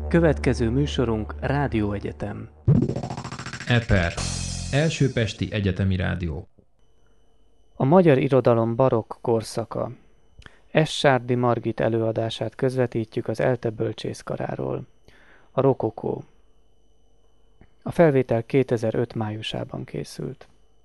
Következő műsorunk Rádióegyetem. EPER, Első Pesti Egyetemi Rádió. A magyar irodalom barokk korszaka. S. Sárdi Margit előadását közvetítjük az ELTE bölcsészkaráról. A rokokó. A felvétel 2005 májusában készült.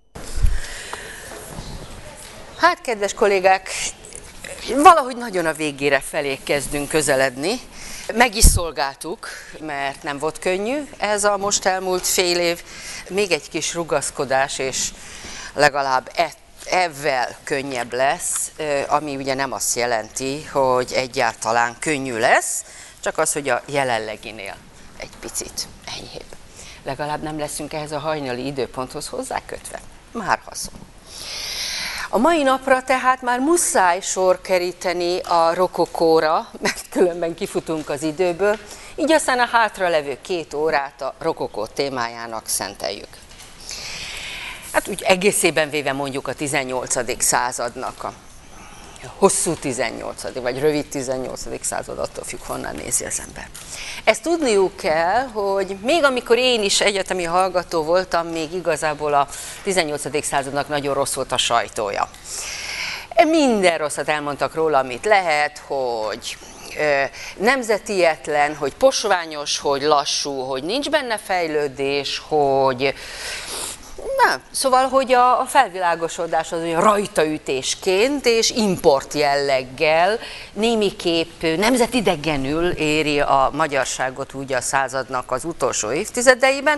Hát, kedves kollégák, valahogy nagyon a végére felé kezdünk közeledni. Meg is szolgáltuk, mert nem volt könnyű ez a most elmúlt fél év. Még egy kis rugaszkodás, és legalább ebben könnyebb lesz, ami ugye nem azt jelenti, hogy egyáltalán könnyű lesz, csak az, hogy a jelenleginél egy picit enyhébb. Legalább nem leszünk ehhez a hajnali időponthoz hozzákötve. Már haszon. A mai napra tehát már muszáj sor keríteni a rokokóra, mert különben kifutunk az időből, így aztán a hátralevő 2 órát a rokokó témájának szenteljük. Hát úgy egészében véve mondjuk a 18. századnak, a hosszú 18. vagy rövid 18. század, attól függ, honnan nézi az ember. Ezt tudniuk kell, hogy még amikor én is egyetemi hallgató voltam, még igazából a 18. századnak nagyon rossz volt a sajtója. Minden rosszat elmondtak róla, amit lehet, hogy nemzetietlen, hogy posványos, hogy lassú, hogy nincs benne fejlődés, hogy... Nem. Szóval, hogy a felvilágosodás az olyan rajtaütésként és import jelleggel némiképp nemzetidegenül éri a magyarságot úgy a századnak az utolsó évtizedeiben.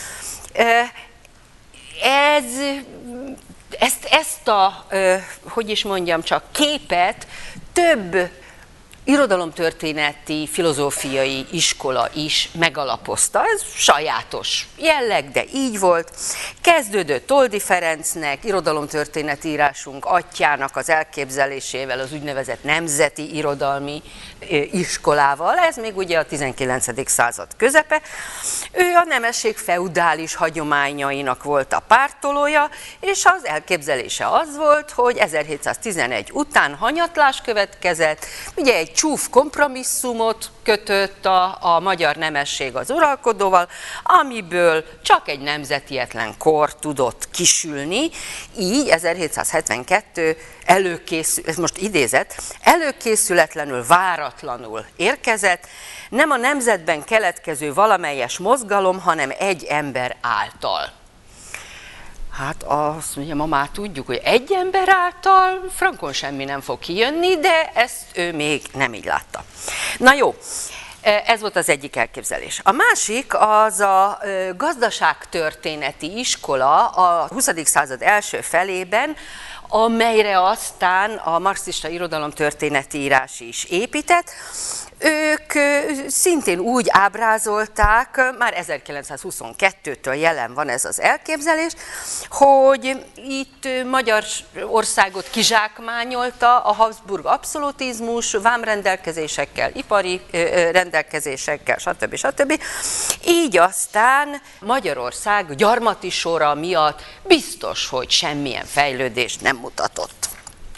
Ezt a, hogy is mondjam, csak képet több irodalomtörténeti, filozófiai iskola is megalapozta. Ez sajátos jelleg, de így volt. Kezdődött Toldy Ferencnek, irodalomtörténeti írásunk atyjának az elképzelésével, az úgynevezett nemzeti irodalmi iskolával. Ez még ugye a 19. század közepe. Ő a nemesség feudális hagyományainak volt a pártolója, és az elképzelése az volt, hogy 1711 után hanyatlás következett, ugye egy csúf kompromisszumot kötött a magyar nemesség az uralkodóval, amiből csak egy nemzetietlen kor tudott kisülni, így 1772 ez most idézet, előkészületlenül, váratlanul érkezett, nem a nemzetben keletkező valamelyes mozgalom, hanem egy ember által. Hát azt mondja, ma már tudjuk, hogy egy ember által frankon semmi nem fog kijönni, de ezt ő még nem így látta. Na jó, ez volt az egyik elképzelés. A másik az a gazdaságtörténeti iskola a 20. század első felében, amelyre aztán a marxista irodalomtörténeti írás is épített. Ők szintén úgy ábrázolták, már 1922-től jelen van ez az elképzelés, hogy itt Magyarországot kizsákmányolta a Habsburg abszolutizmus, vámrendelkezésekkel, ipari rendelkezésekkel, stb. Így aztán Magyarország gyarmati sora miatt biztos, hogy semmilyen fejlődést nem mutatott.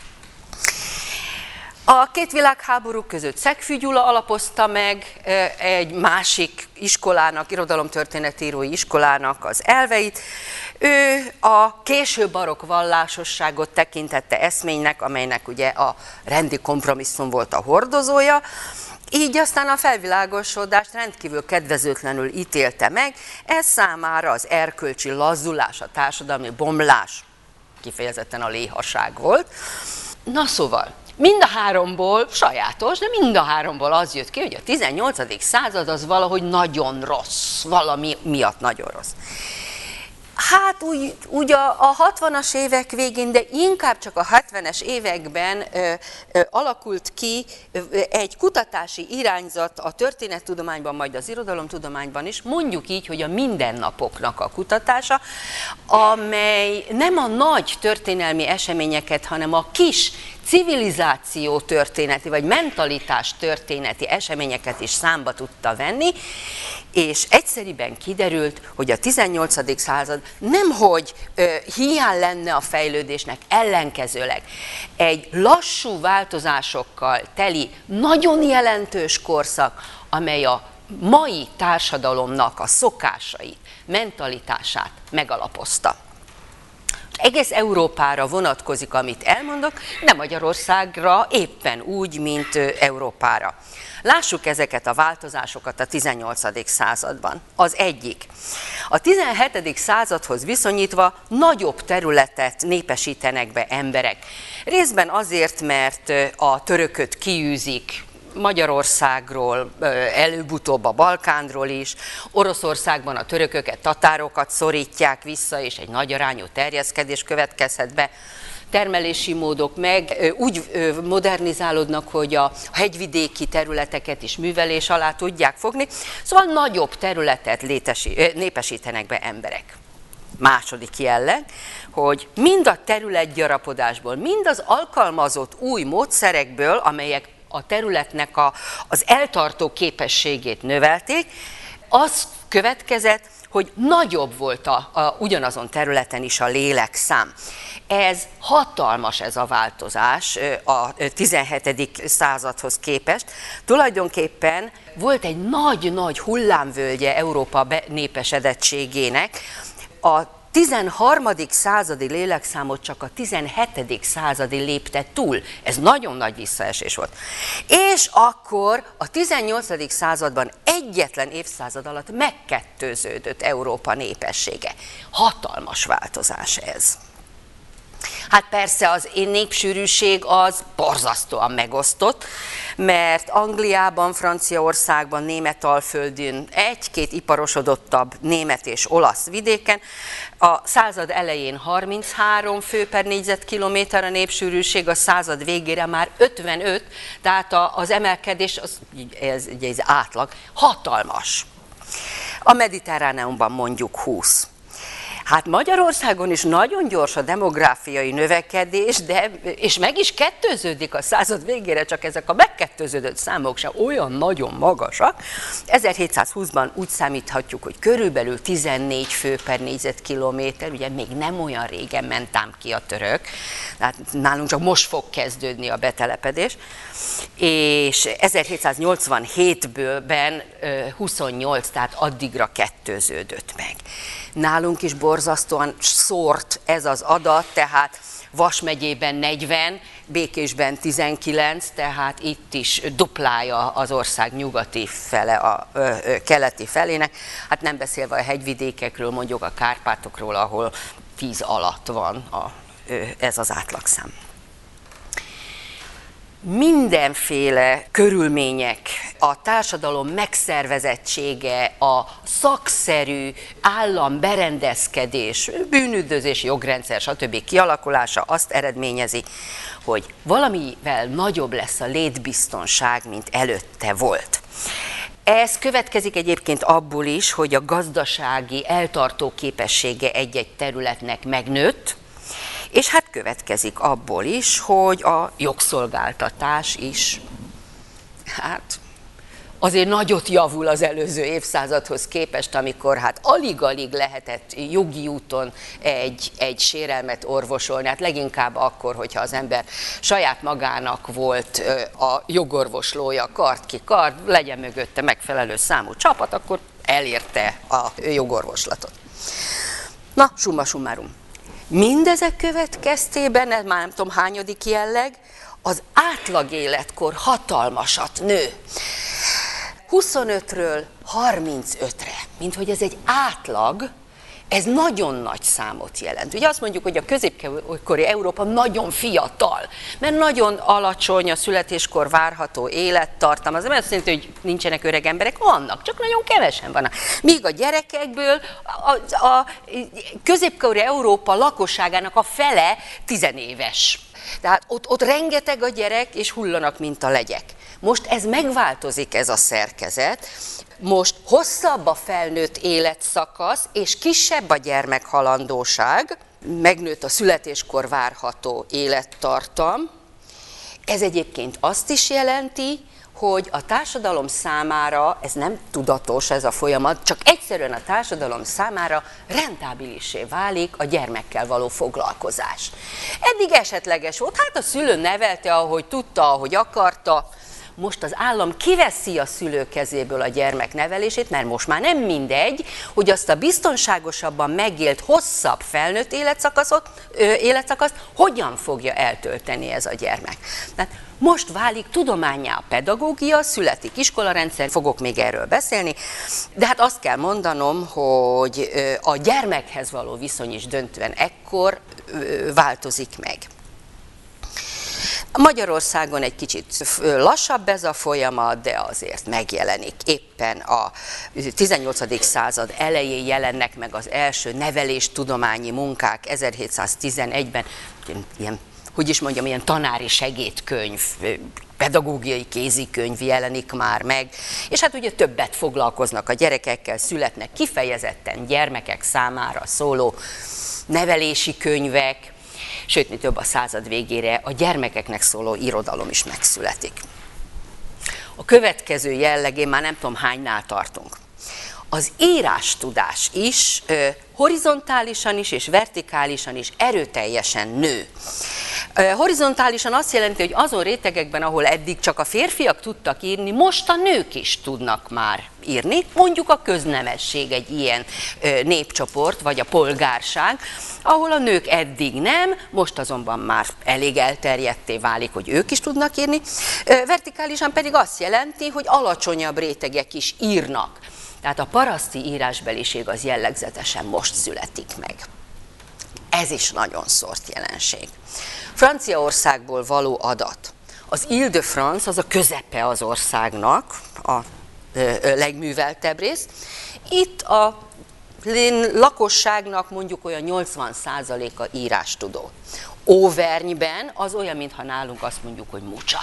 A 2 világháború között Szegfű Gyula alapozta meg egy másik iskolának, irodalomtörténetírói iskolának az elveit. Ő a késő barokk vallásosságot tekintette eszménynek, amelynek ugye a rendi kompromisszum volt a hordozója. Így aztán a felvilágosodást rendkívül kedvezőtlenül ítélte meg, ez számára az erkölcsi lazulás, a társadalmi bomlás kifejezetten a léhaság volt. Na szóval, mind a háromból sajátos, de mind a háromból az jött ki, hogy a 18. század az valahogy nagyon rossz, valami miatt nagyon rossz. Hát úgy a 60-as évek végén, de inkább csak a 70-es években alakult ki egy kutatási irányzat a történettudományban, majd az irodalomtudományban is, mondjuk így, hogy a mindennapoknak a kutatása, amely nem a nagy történelmi eseményeket, hanem a kis civilizáció történeti, vagy mentalitás történeti eseményeket is számba tudta venni, és egyszeriben kiderült, hogy a 18. század nemhogy hiány lenne a fejlődésnek, ellenkezőleg egy lassú változásokkal teli, nagyon jelentős korszak, amely a mai társadalomnak a szokásait, mentalitását megalapozta. Egész Európára vonatkozik, amit elmondok, de Magyarországra éppen úgy, mint Európára. Lássuk ezeket a változásokat a 18. században. Az egyik. A 17. századhoz viszonyítva nagyobb területet népesítenek be emberek. Részben azért, mert a törököt kiűzik Magyarországról, előbb-utóbb a Balkánról is, Oroszországban a törököket, tatárokat szorítják vissza, és egy nagy arányú terjeszkedés következhet be. Termelési módok meg úgy modernizálódnak, hogy a hegyvidéki területeket is művelés alá tudják fogni, szóval nagyobb területet népesítenek be emberek. Második jelleg, hogy mind a területgyarapodásból, mind az alkalmazott új módszerekből, amelyek a területnek az eltartó képességét növelték, az következett, hogy nagyobb volt ugyanazon területen is a lélekszám. Ez hatalmas, ez a változás a 17. századhoz képest. Tulajdonképpen volt egy nagy-nagy hullámvölgye Európa népesedettségének. A 13. századi lélekszámot csak a 17. századi lépte túl. Ez nagyon nagy visszaesés volt. És akkor a 18. században egyetlen évszázad alatt megkettőződött Európa népessége. Hatalmas változás ez. Hát persze az népsűrűség az borzasztóan megosztott, mert Angliában, Franciaországban, Németalföldön, egy-két iparosodottabb német és olasz vidéken a század elején 33 fő per négyzetkilométer a népsűrűség, a század végére már 55, tehát az emelkedés, ez átlag, hatalmas. A Mediterráneumban mondjuk 20. Hát Magyarországon is nagyon gyors a demográfiai növekedés, és meg is kettőződik a század végére, csak ezek a megkettőződött számok sem olyan nagyon magasak. 1720-ban úgy számíthatjuk, hogy körülbelül 14 fő per négyzetkilométer, ugye még nem olyan régen ment ám ki a török, tehát nálunk csak most fog kezdődni a betelepedés, és 1787-ben 28, tehát addigra kettőződött meg. Nálunk is borzasztóan szórt ez az adat, tehát Vas megyében 40, Békésben 19, tehát itt is duplája az ország nyugati fele a keleti felének, hát nem beszélve a hegyvidékekről, mondjuk a Kárpátokról, ahol 10 alatt van ez az átlagszám. Mindenféle körülmények, a társadalom megszervezettsége, a szakszerű államberendezkedés, bűnüldözés, jogrendszer, stb. Kialakulása azt eredményezi, hogy valamivel nagyobb lesz a létbiztonság, mint előtte volt. Ez következik egyébként abból is, hogy a gazdasági eltartó képessége egy-egy területnek megnőtt, és hát következik abból is, hogy a jogszolgáltatás is, hát azért nagyot javul az előző évszázadhoz képest, amikor hát alig-alig lehetett jogi úton egy sérelmet orvosolni, hát leginkább akkor, hogyha az ember saját magának volt a jogorvoslója, kard ki kard, legyen mögötte megfelelő számú csapat, akkor elérte a jogorvoslatot. Na, summa summarum. Mindezek következtében, ez már nem tudom hányadik jelleg, az átlag életkor hatalmasat nő. 25-ről 35-re, minthogy ez egy átlag, ez nagyon nagy számot jelent. Ugye azt mondjuk, hogy a középkori Európa nagyon fiatal, mert nagyon alacsony a születéskor várható élettartam. Az nem azt jelenti, hogy nincsenek öreg emberek, vannak, csak nagyon kevesen vannak. Míg a gyerekekből a középkori Európa lakosságának a fele tizenéves. Tehát ott rengeteg a gyerek, és hullanak, mint a legyek. Most ez megváltozik, ez a szerkezet. Most hosszabb a felnőtt életszakasz, és kisebb a gyermekhalandóság, megnőtt a születéskor várható élettartam. Ez egyébként azt is jelenti, hogy a társadalom számára, ez nem tudatos ez a folyamat, csak egyszerűen a társadalom számára rentábilissé válik a gyermekkel való foglalkozás. Eddig esetleges volt, hát a szülő nevelte, ahogy tudta, ahogy akarta, most az állam kiveszi a szülő kezéből a gyermek nevelését, mert most már nem mindegy, hogy azt a biztonságosabban megélt, hosszabb felnőtt életszakaszt hogyan fogja eltölteni ez a gyermek. Tehát most válik tudománnyá a pedagógia, születik iskolarendszer, fogok még erről beszélni, de hát azt kell mondanom, hogy a gyermekhez való viszony is döntően ekkor változik meg. Magyarországon egy kicsit lassabb ez a folyamat, de azért megjelenik. Éppen a 18. század elején jelennek meg az első neveléstudományi munkák 1711-ben, ilyen tanári segédkönyv, pedagógiai kézikönyv jelenik már meg, és hát ugye többet foglalkoznak a gyerekekkel, születnek kifejezetten gyermekek számára szóló nevelési könyvek, sőt, mi több, a század végére a gyermekeknek szóló irodalom is megszületik. A következő jellegén már nem tudom hánynál tartunk. Az írástudás is horizontálisan is és vertikálisan is erőteljesen nő. Horizontálisan azt jelenti, hogy azon rétegekben, ahol eddig csak a férfiak tudtak írni, most a nők is tudnak már írni. Mondjuk a köznemesség egy ilyen népcsoport, vagy a polgárság, ahol a nők eddig nem, most azonban már elég elterjedté válik, hogy ők is tudnak írni. Vertikálisan pedig azt jelenti, hogy alacsonyabb rétegek is írnak. Tehát a paraszti írásbeliség az jellegzetesen most születik meg. Ez is nagyon szort jelenség. Franciaországból való adat. Az Ile-de-France az a közepe az országnak, a legműveltebb rész. Itt a lakosságnak mondjuk olyan 80%-a írástudó. Auvergne-ben az olyan, mintha nálunk azt mondjuk, hogy mucsa.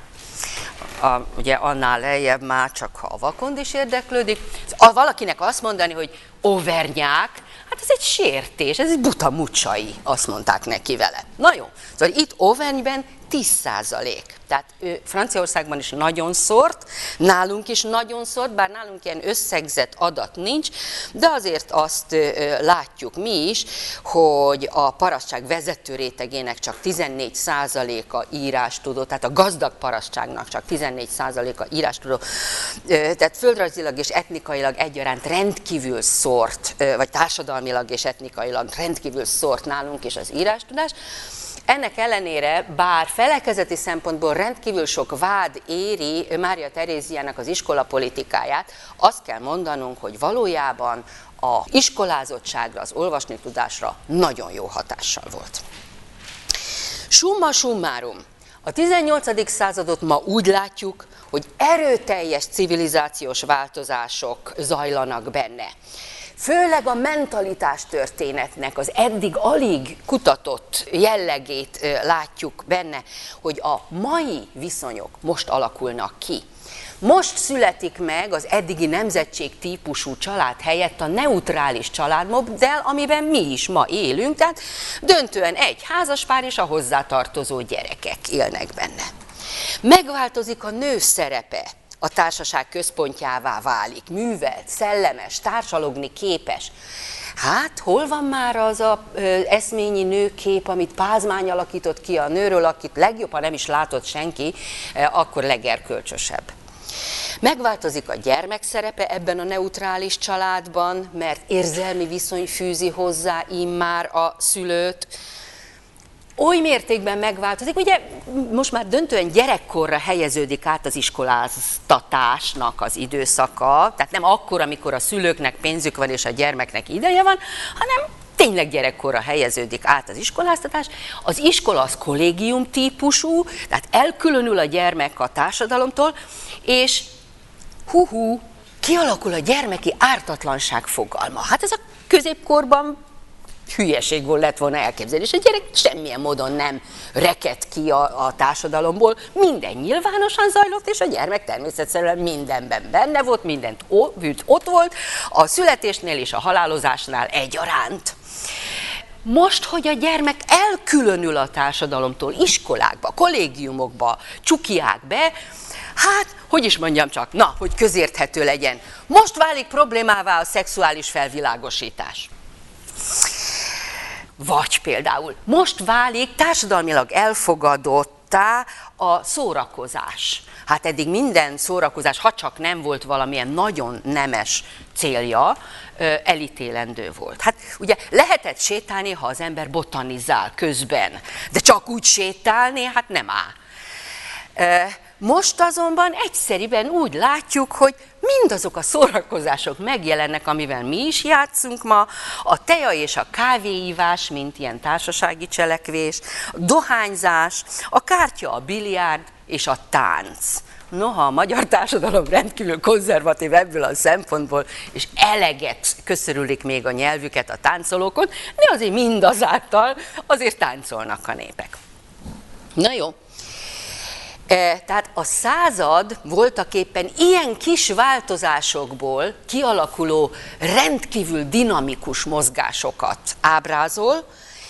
Ugye annál lejjebb már csak ha a vakond is érdeklődik. Valakinek azt mondani, hogy auvergnák, hát ez egy sértés, ez egy buta mucsai, azt mondták neki vele. Na jó, szóval itt Auvergne-ben 10%. Tehát Franciaországban is nagyon szort, nálunk is nagyon szort, bár nálunk ilyen összegzett adat nincs, de azért azt látjuk mi is, hogy a parasztság vezető rétegének csak 14%-a írástudó, tehát a gazdag parasztságnak csak 14%-a írástudó, tehát földrajzilag és etnikailag egyaránt rendkívül szort, vagy társadalmilag és etnikailag rendkívül szort nálunk is az írástudás. Ennek ellenére, bár felekezeti szempontból rendkívül sok vád éri Mária Teréziának az iskolapolitikáját, azt kell mondanunk, hogy valójában az iskolázottságra, az olvasni tudásra nagyon jó hatással volt. Summa summarum, a 18. századot ma úgy látjuk, hogy erőteljes civilizációs változások zajlanak benne. Főleg a mentalitástörténetnek az eddig alig kutatott jellegét látjuk benne, hogy a mai viszonyok most alakulnak ki. Most születik meg az eddigi nemzetség típusú család helyett a neutrális családmodell, amiben mi is ma élünk, tehát döntően egy házaspár és a hozzátartozó gyerekek élnek benne. Megváltozik a nő szerepe. A társaság központjává válik, művelt, szellemes, társalogni képes. Hát, hol van már az a eszményi nőkép, amit Pázmány alakított ki a nőről, akit legjobb, ha nem is látott senki, akkor legerkölcsösebb. Megváltozik a gyermek szerepe ebben a neutrális családban, mert érzelmi viszony fűzi hozzá immár a szülőt. Oly mértékben megváltozik, ugye most már döntően gyerekkorra helyeződik át az iskoláztatásnak az időszaka, tehát nem akkor, amikor a szülőknek pénzük van és a gyermeknek ideje van, hanem tényleg gyerekkorra helyeződik át az iskoláztatás. Az iskola az kollégium típusú, tehát elkülönül a gyermek a társadalomtól, és kialakul a gyermeki ártatlanság fogalma. Hát ez a középkorban hülyeség lett volna elképzelni, és a gyerek semmilyen módon nem reked ki a társadalomból, minden nyilvánosan zajlott, és a gyermek természetesen mindenben benne volt, mindent ott volt, a születésnél és a halálozásnál egyaránt. Most, hogy a gyermek elkülönül a társadalomtól, iskolákba, kollégiumokba csukják be, hát, hogy is mondjam csak, na, hogy közérthető legyen. Most válik problémává a szexuális felvilágosítás. Vagy például most válik társadalmilag elfogadottá a szórakozás. Hát eddig minden szórakozás, ha csak nem volt valamilyen nagyon nemes célja, elítélendő volt. Hát ugye lehetett sétálni, ha az ember botanizál közben, de csak úgy sétálni, hát nem áll. Most azonban egyszerűen úgy látjuk, hogy mindazok a szórakozások megjelennek, amivel mi is játszunk ma, a tea és a kávéívás, mint ilyen társasági cselekvés, a dohányzás, a kártya, a biliárd és a tánc. Noha a magyar társadalom rendkívül konzervatív ebből a szempontból, és eleget köszörülik még a nyelvüket a táncolókon, de azért mindazáltal azért táncolnak a népek. Na jó. Tehát a század voltaképpen ilyen kis változásokból kialakuló rendkívül dinamikus mozgásokat ábrázol.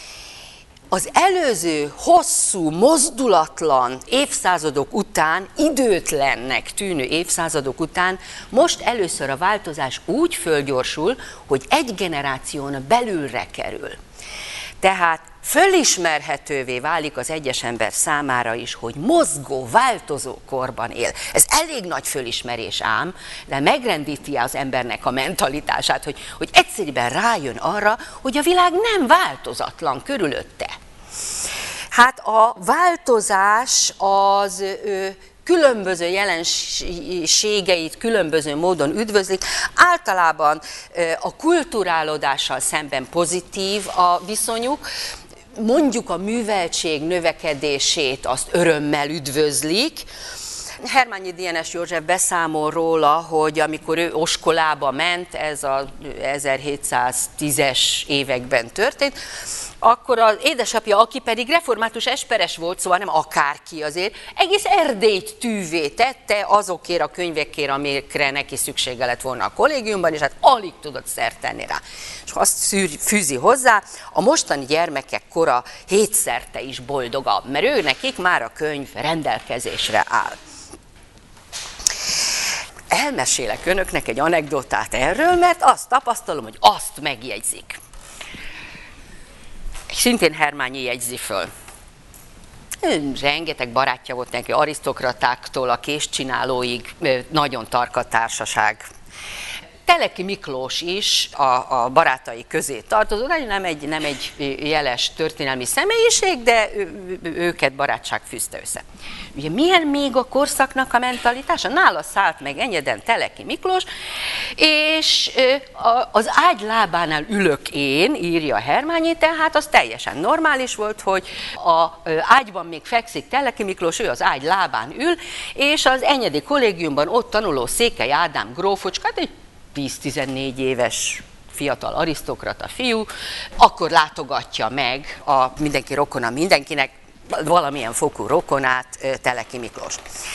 Az előző hosszú, mozdulatlan évszázadok után, időtlennek tűnő évszázadok után most először a változás úgy fölgyorsul, hogy egy generáción belülre kerül. Tehát fölismerhetővé válik az egyes ember számára is, hogy mozgó, változó korban él. Ez elég nagy fölismerés ám, de megrendíti az embernek a mentalitását, hogy egyszerűen rájön arra, hogy a világ nem változatlan körülötte. Hát a változás az különböző jelenségeit különböző módon üdvözlik. Általában a kulturálódással szemben pozitív a viszonyuk, mondjuk a műveltség növekedését azt örömmel üdvözlik. Hermányi Dienes József beszámol róla, hogy amikor ő oskolába ment, ez az 1710-es években történt, akkor az édesapja, aki pedig református esperes volt, szóval nem akárki azért, egész Erdélyt tűvé tette azokért a könyvekért, amikre neki szüksége lett volna a kollégiumban, és hát alig tudott szert tenni rá. És azt fűzi hozzá, a mostani gyermekek kora hétszerte is boldogabb, mert ő nekik már a könyv rendelkezésre áll. Elmesélek önöknek egy anekdotát erről, mert azt tapasztalom, hogy azt megjegyzik. Szintén Hermányi jegyzi föl. Rengeteg barátja volt neki, arisztokratáktól a késcsinálóig, nagyon tarka társaság. Teleki Miklós is a barátai közé tartozott, nem egy jeles történelmi személyiség, de őket barátság fűzte össze. Ugye milyen még a korszaknak a mentalitása? Nála szállt meg ennyeden Teleki Miklós, és az ágy lábánál ülök én, írja Hermányi, tehát az teljesen normális volt, hogy az ágyban még fekszik Teleki Miklós, ő az ágy lábán ül, és az Enyedi kollégiumban ott tanuló Székely Ádám grófocska, egy 10-14 éves fiatal arisztokrata fiú, akkor látogatja meg mindenki rokona mindenkinek, valamilyen fokú rokonát, Teleki Miklós.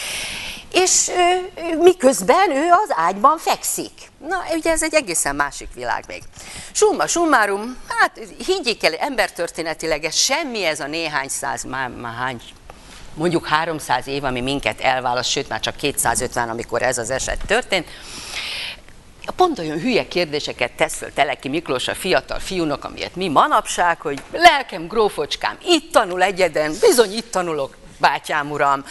És miközben ő az ágyban fekszik. Na, ugye ez egy egészen másik világ még. Summa summarum, hát higgyék el, embertörténetileg ez semmi, ez a néhány száz, már hány, mondjuk 300 év, ami minket elválaszt, sőt már csak 250, amikor ez az eset történt. Pont olyan hülye kérdéseket tesz föl Teleki Miklós a fiatal fiúnak, amilyet mi manapság, hogy lelkem, grófocskám, itt tanul egyeden, bizony itt tanulok, bátyám uram,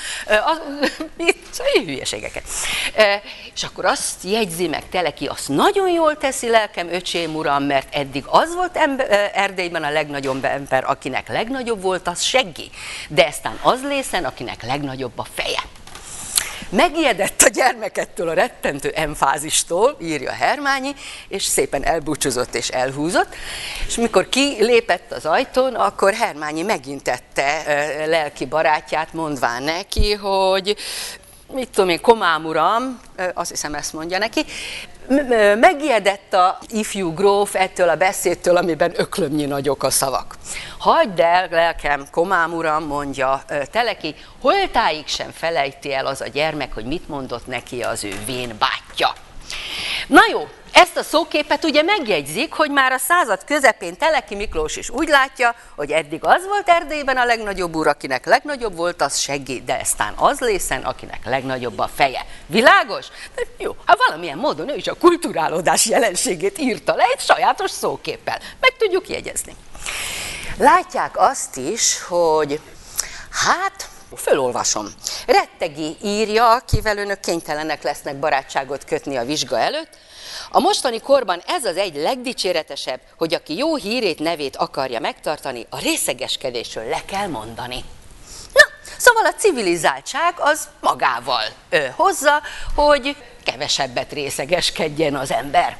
hülyeségeket. És akkor azt jegyzi meg Teleki, azt nagyon jól teszi, lelkem, öcsém uram, mert eddig az volt Erdélyben a legnagyobb ember, akinek legnagyobb volt, az seggi, de aztán az lészen, akinek legnagyobb a feje. Megijedett a gyermekettől a rettentő emfázistól, írja Hermányi, és szépen elbúcsúzott és elhúzott, és mikor kilépett az ajtón, akkor Hermányi megintette lelki barátját, mondván neki, hogy mit tudom én, komám uram, azt hiszem ezt mondja neki, megijedett a ifjú gróf ettől a beszédtől, amiben öklömnyi nagyok a szavak. Hagyd el, lelkem, komám uram, mondja Teleki, holtáig sem felejti el az a gyermek, hogy mit mondott neki az ő vén bátyja. Na jó, ezt a szóképet ugye megjegyzik, hogy már a század közepén Teleki Miklós is úgy látja, hogy eddig az volt Erdélyben a legnagyobb úr, akinek legnagyobb volt, az seggi, de aztán az lészen, akinek legnagyobb a feje. Világos? De jó, hát valamilyen módon ő is a kulturálódás jelenségét írta le egy sajátos szóképpel. Meg tudjuk jegyezni. Látják azt is, hogy hát Fölolvasom. Rettegi írja, akivel önök kénytelenek lesznek barátságot kötni a vizsga előtt. A mostani korban ez az egy legdicséretesebb, hogy aki jó hírét, nevét akarja megtartani, a részegeskedésről le kell mondani. Na, szóval a civilizáltság az magával hozza, hogy kevesebbet részegeskedjen az ember.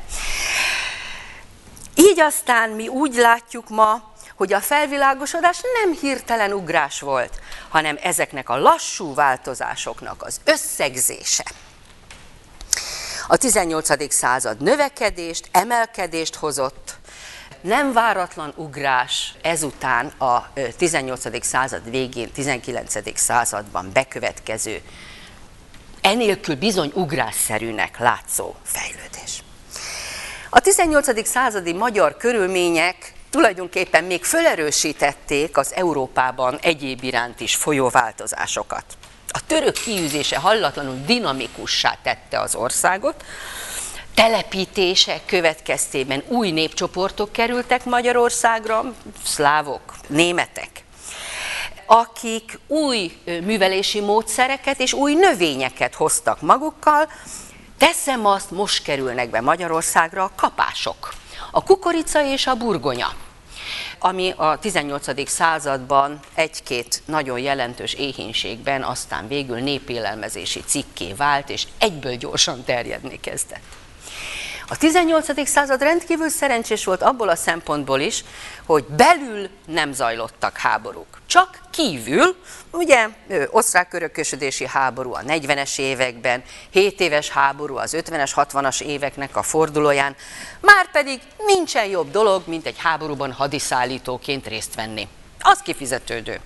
Így aztán mi úgy látjuk ma, hogy a felvilágosodás nem hirtelen ugrás volt, hanem ezeknek a lassú változásoknak az összegzése. A 18. század növekedést, emelkedést hozott, nem váratlan ugrás ezután a 18. század végén, 19. században bekövetkező, enélkül bizony ugrásszerűnek látszó fejlődés. A 18. századi magyar körülmények tulajdonképpen még felerősítették az Európában egyéb iránt is folyó változásokat. A török kiűzése hallatlanul dinamikussá tette az országot, telepítések következtében új népcsoportok kerültek Magyarországra, szlávok, németek, akik új művelési módszereket és új növényeket hoztak magukkal. Teszem azt, most kerülnek be Magyarországra a kapások, a kukorica és a burgonya, ami a 18. században egy-két nagyon jelentős éhínségben aztán végül népélelmezési cikké vált, és egyből gyorsan terjedni kezdett. A 18. század rendkívül szerencsés volt abból a szempontból is, hogy belül nem zajlottak háborúk, csak kívül, ugye osztrák örökösödési háború a 40-es években, 7 éves háború az 50-es, 60-as éveknek a fordulóján, márpedig nincsen jobb dolog, mint egy háborúban hadiszállítóként részt venni. Az kifizetődő.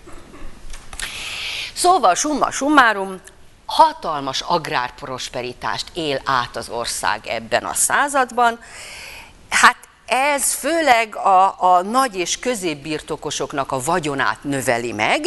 Szóval summa summarum, hatalmas agrárprosperitást él át az ország ebben a században. Hát ez főleg a nagy és középbirtokosoknak a vagyonát növeli meg,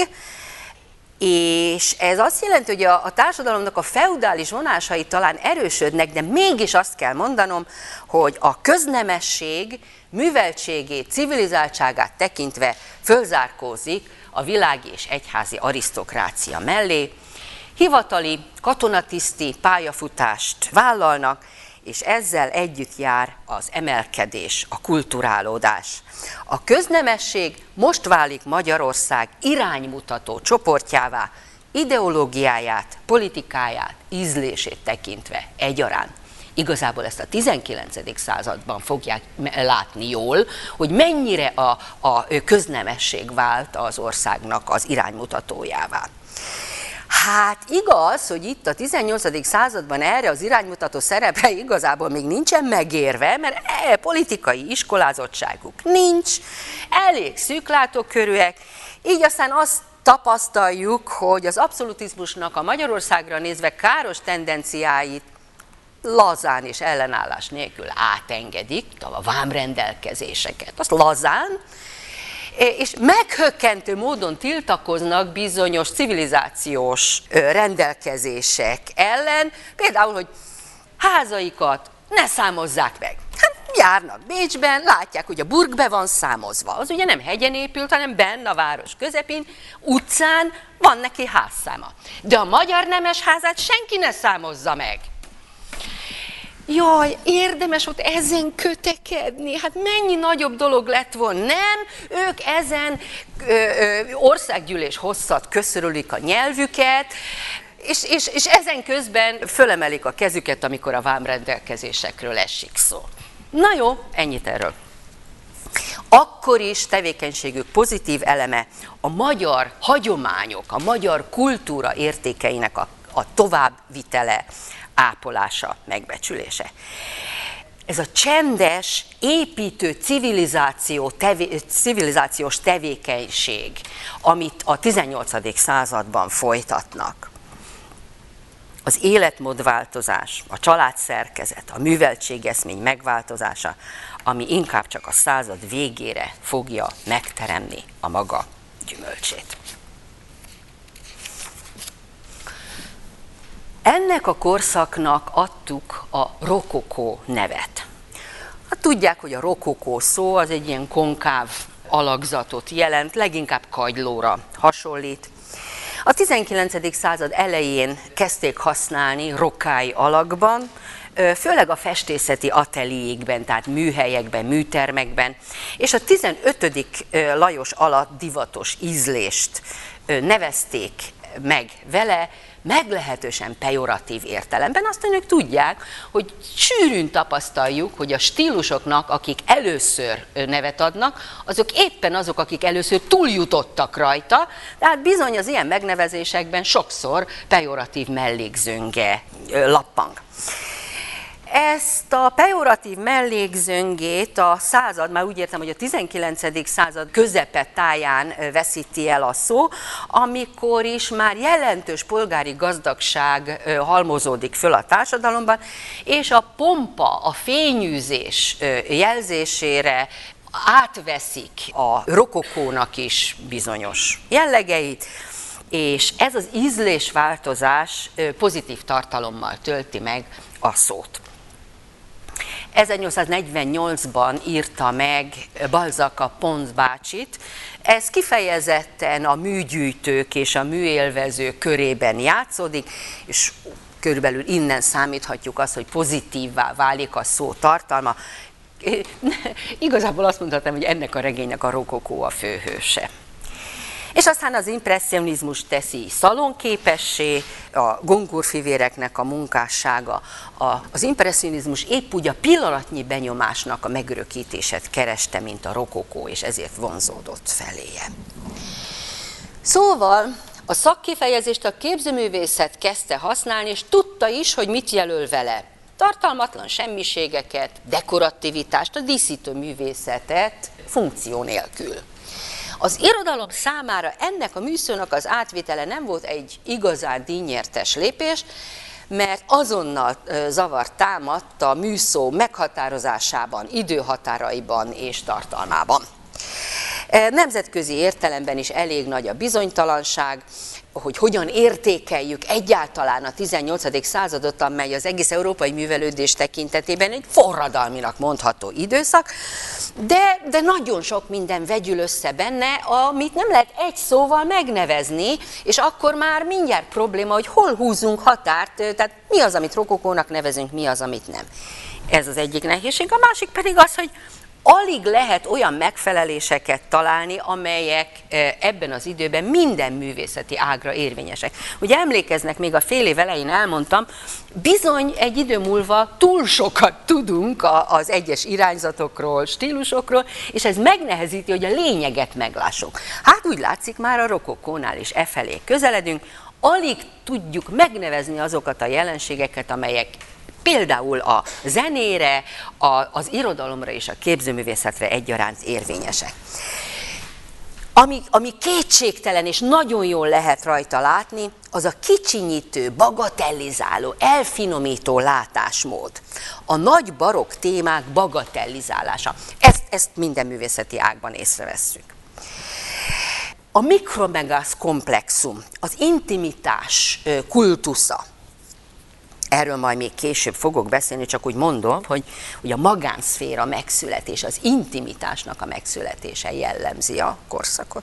és ez azt jelenti, hogy a társadalomnak a feudális vonásai talán erősödnek, de mégis azt kell mondanom, hogy a köznemesség műveltségét, civilizáltságát tekintve fölzárkózik a világi és egyházi arisztokrácia mellé, hivatali, katonatiszti pályafutást vállalnak, és ezzel együtt jár az emelkedés, a kulturálódás. A köznemesség most válik Magyarország iránymutató csoportjává, ideológiáját, politikáját, ízlését tekintve egyaránt. Igazából ezt a 19. században fogják látni jól, hogy mennyire a köznemesség vált az országnak az iránymutatójává. Hát igaz, hogy itt a 18. században erre az iránymutató szerepre igazából még nincsen megérve, mert politikai iskolázottságuk nincs, elég szűklátókörűek, így aztán azt tapasztaljuk, hogy az abszolutizmusnak a Magyarországra nézve káros tendenciáit lazán és ellenállás nélkül átengedik, a vámrendelkezéseket, azt lazán, és meghökkentő módon tiltakoznak bizonyos civilizációs rendelkezések ellen, például, hogy házaikat ne számozzák meg. Hát járnak Bécsben, látják, hogy a burg be van számozva. Az ugye nem hegyen épült, hanem benne a város közepén, utcán van neki házszáma. De a magyar nemes házát senki ne számozza meg. Jaj, érdemes ott ezen kötekedni, hát mennyi nagyobb dolog lett volna, nem? Ők ezen országgyűlés hosszat köszörülik a nyelvüket, és ezen közben fölemelik a kezüket, amikor a vámrendelkezésekről esik szó. Na jó, ennyit erről. Akkor is tevékenységük pozitív eleme a magyar hagyományok, a magyar kultúra értékeinek a továbbvitele, ápolása, megbecsülése. Ez a csendes, építő civilizációs tevékenység, amit a 18. században folytatnak. Az életmódváltozás, a családszerkezet, a műveltségeszmény megváltozása, ami inkább csak a század végére fogja megteremni a maga gyümölcsét. Ennek a korszaknak adtuk a rokokó nevet. Hát tudják, hogy a rokokó szó az egy ilyen konkáv alakzatot jelent, leginkább kagylóra hasonlít. A 19. század elején kezdték használni rokály alakban, főleg a festészeti ateliékben, tehát műhelyekben, műtermekben, és a 15. Lajos alatt divatos ízlést nevezték meg vele, meglehetősen pejoratív értelemben. Azt önök tudják, hogy sűrűn tapasztaljuk, hogy a stílusoknak, akik először nevet adnak, azok éppen azok, akik először túljutottak rajta, tehát bizony az ilyen megnevezésekben sokszor pejoratív mellékzönge lappang. Ezt a pejoratív mellékzöngét a század, már úgy értem, hogy a 19. század közepe táján veszíti el a szó, amikor is már jelentős polgári gazdagság halmozódik föl a társadalomban, és a pompa, a fényűzés jelzésére átveszik a rokokónak is bizonyos jellegeit, és ez az ízlésváltozás pozitív tartalommal tölti meg a szót. 1848-ban írta meg Balzac a Pons bácsit. Ez kifejezetten a műgyűjtők és a műélvezők körében játszódik, és körülbelül innen számíthatjuk azt, hogy pozitívvá válik a szó tartalma. Igazából azt mondhatom, hogy ennek a regénynek a rokokó a főhőse. És aztán az impresszionizmus teszi szalonképessé, a Goncourt-fivéreknek a munkássága. Az impresszionizmus épp úgy a pillanatnyi benyomásnak a megörökítését kereste, mint a rokokó, és ezért vonzódott feléje. Szóval a szakkifejezést a képzőművészet kezdte használni, és tudta is, hogy mit jelöl vele. Tartalmatlan semmiségeket, dekorativitást, a díszítő művészetet funkció nélkül. Az irodalom számára ennek a műszónak az átvitele nem volt egy igazán díjnyertes lépés, mert azonnal zavart támadt a műszó meghatározásában, időhatáraiban és tartalmában. Nemzetközi értelemben is elég nagy a bizonytalanság, hogy hogyan értékeljük egyáltalán a 18. századot, amely az egész európai művelődés tekintetében egy forradalminak mondható időszak, de nagyon sok minden vegyül össze benne, amit nem lehet egy szóval megnevezni, és akkor már mindjárt probléma, hogy hol húzunk határt, tehát mi az, amit rokokónak nevezünk, mi az, amit nem. Ez az egyik nehézség, a másik pedig az, hogy alig lehet olyan megfeleléseket találni, amelyek ebben az időben minden művészeti ágra érvényesek. Ugye emlékeznek, még a fél év elején elmondtam, bizony egy idő múlva túl sokat tudunk az egyes irányzatokról, stílusokról, és ez megnehezíti, hogy a lényeget meglássuk. Hát úgy látszik, már a rokokónál is efelé közeledünk, alig tudjuk megnevezni azokat a jelenségeket, amelyek például a zenére, az irodalomra és a képzőművészetre egyaránt érvényesek. Ami kétségtelen és nagyon jól lehet rajta látni, az a kicsinyítő, bagatellizáló, elfinomító látásmód. A nagy barokk témák bagatellizálása. Ezt minden művészeti ágban észrevesszük. A mikromegász komplexum, az intimitás kultusza. Erről majd még később fogok beszélni, csak úgy mondom, hogy a magánszféra megszületés, az intimitásnak a megszületése jellemzi a korszakot.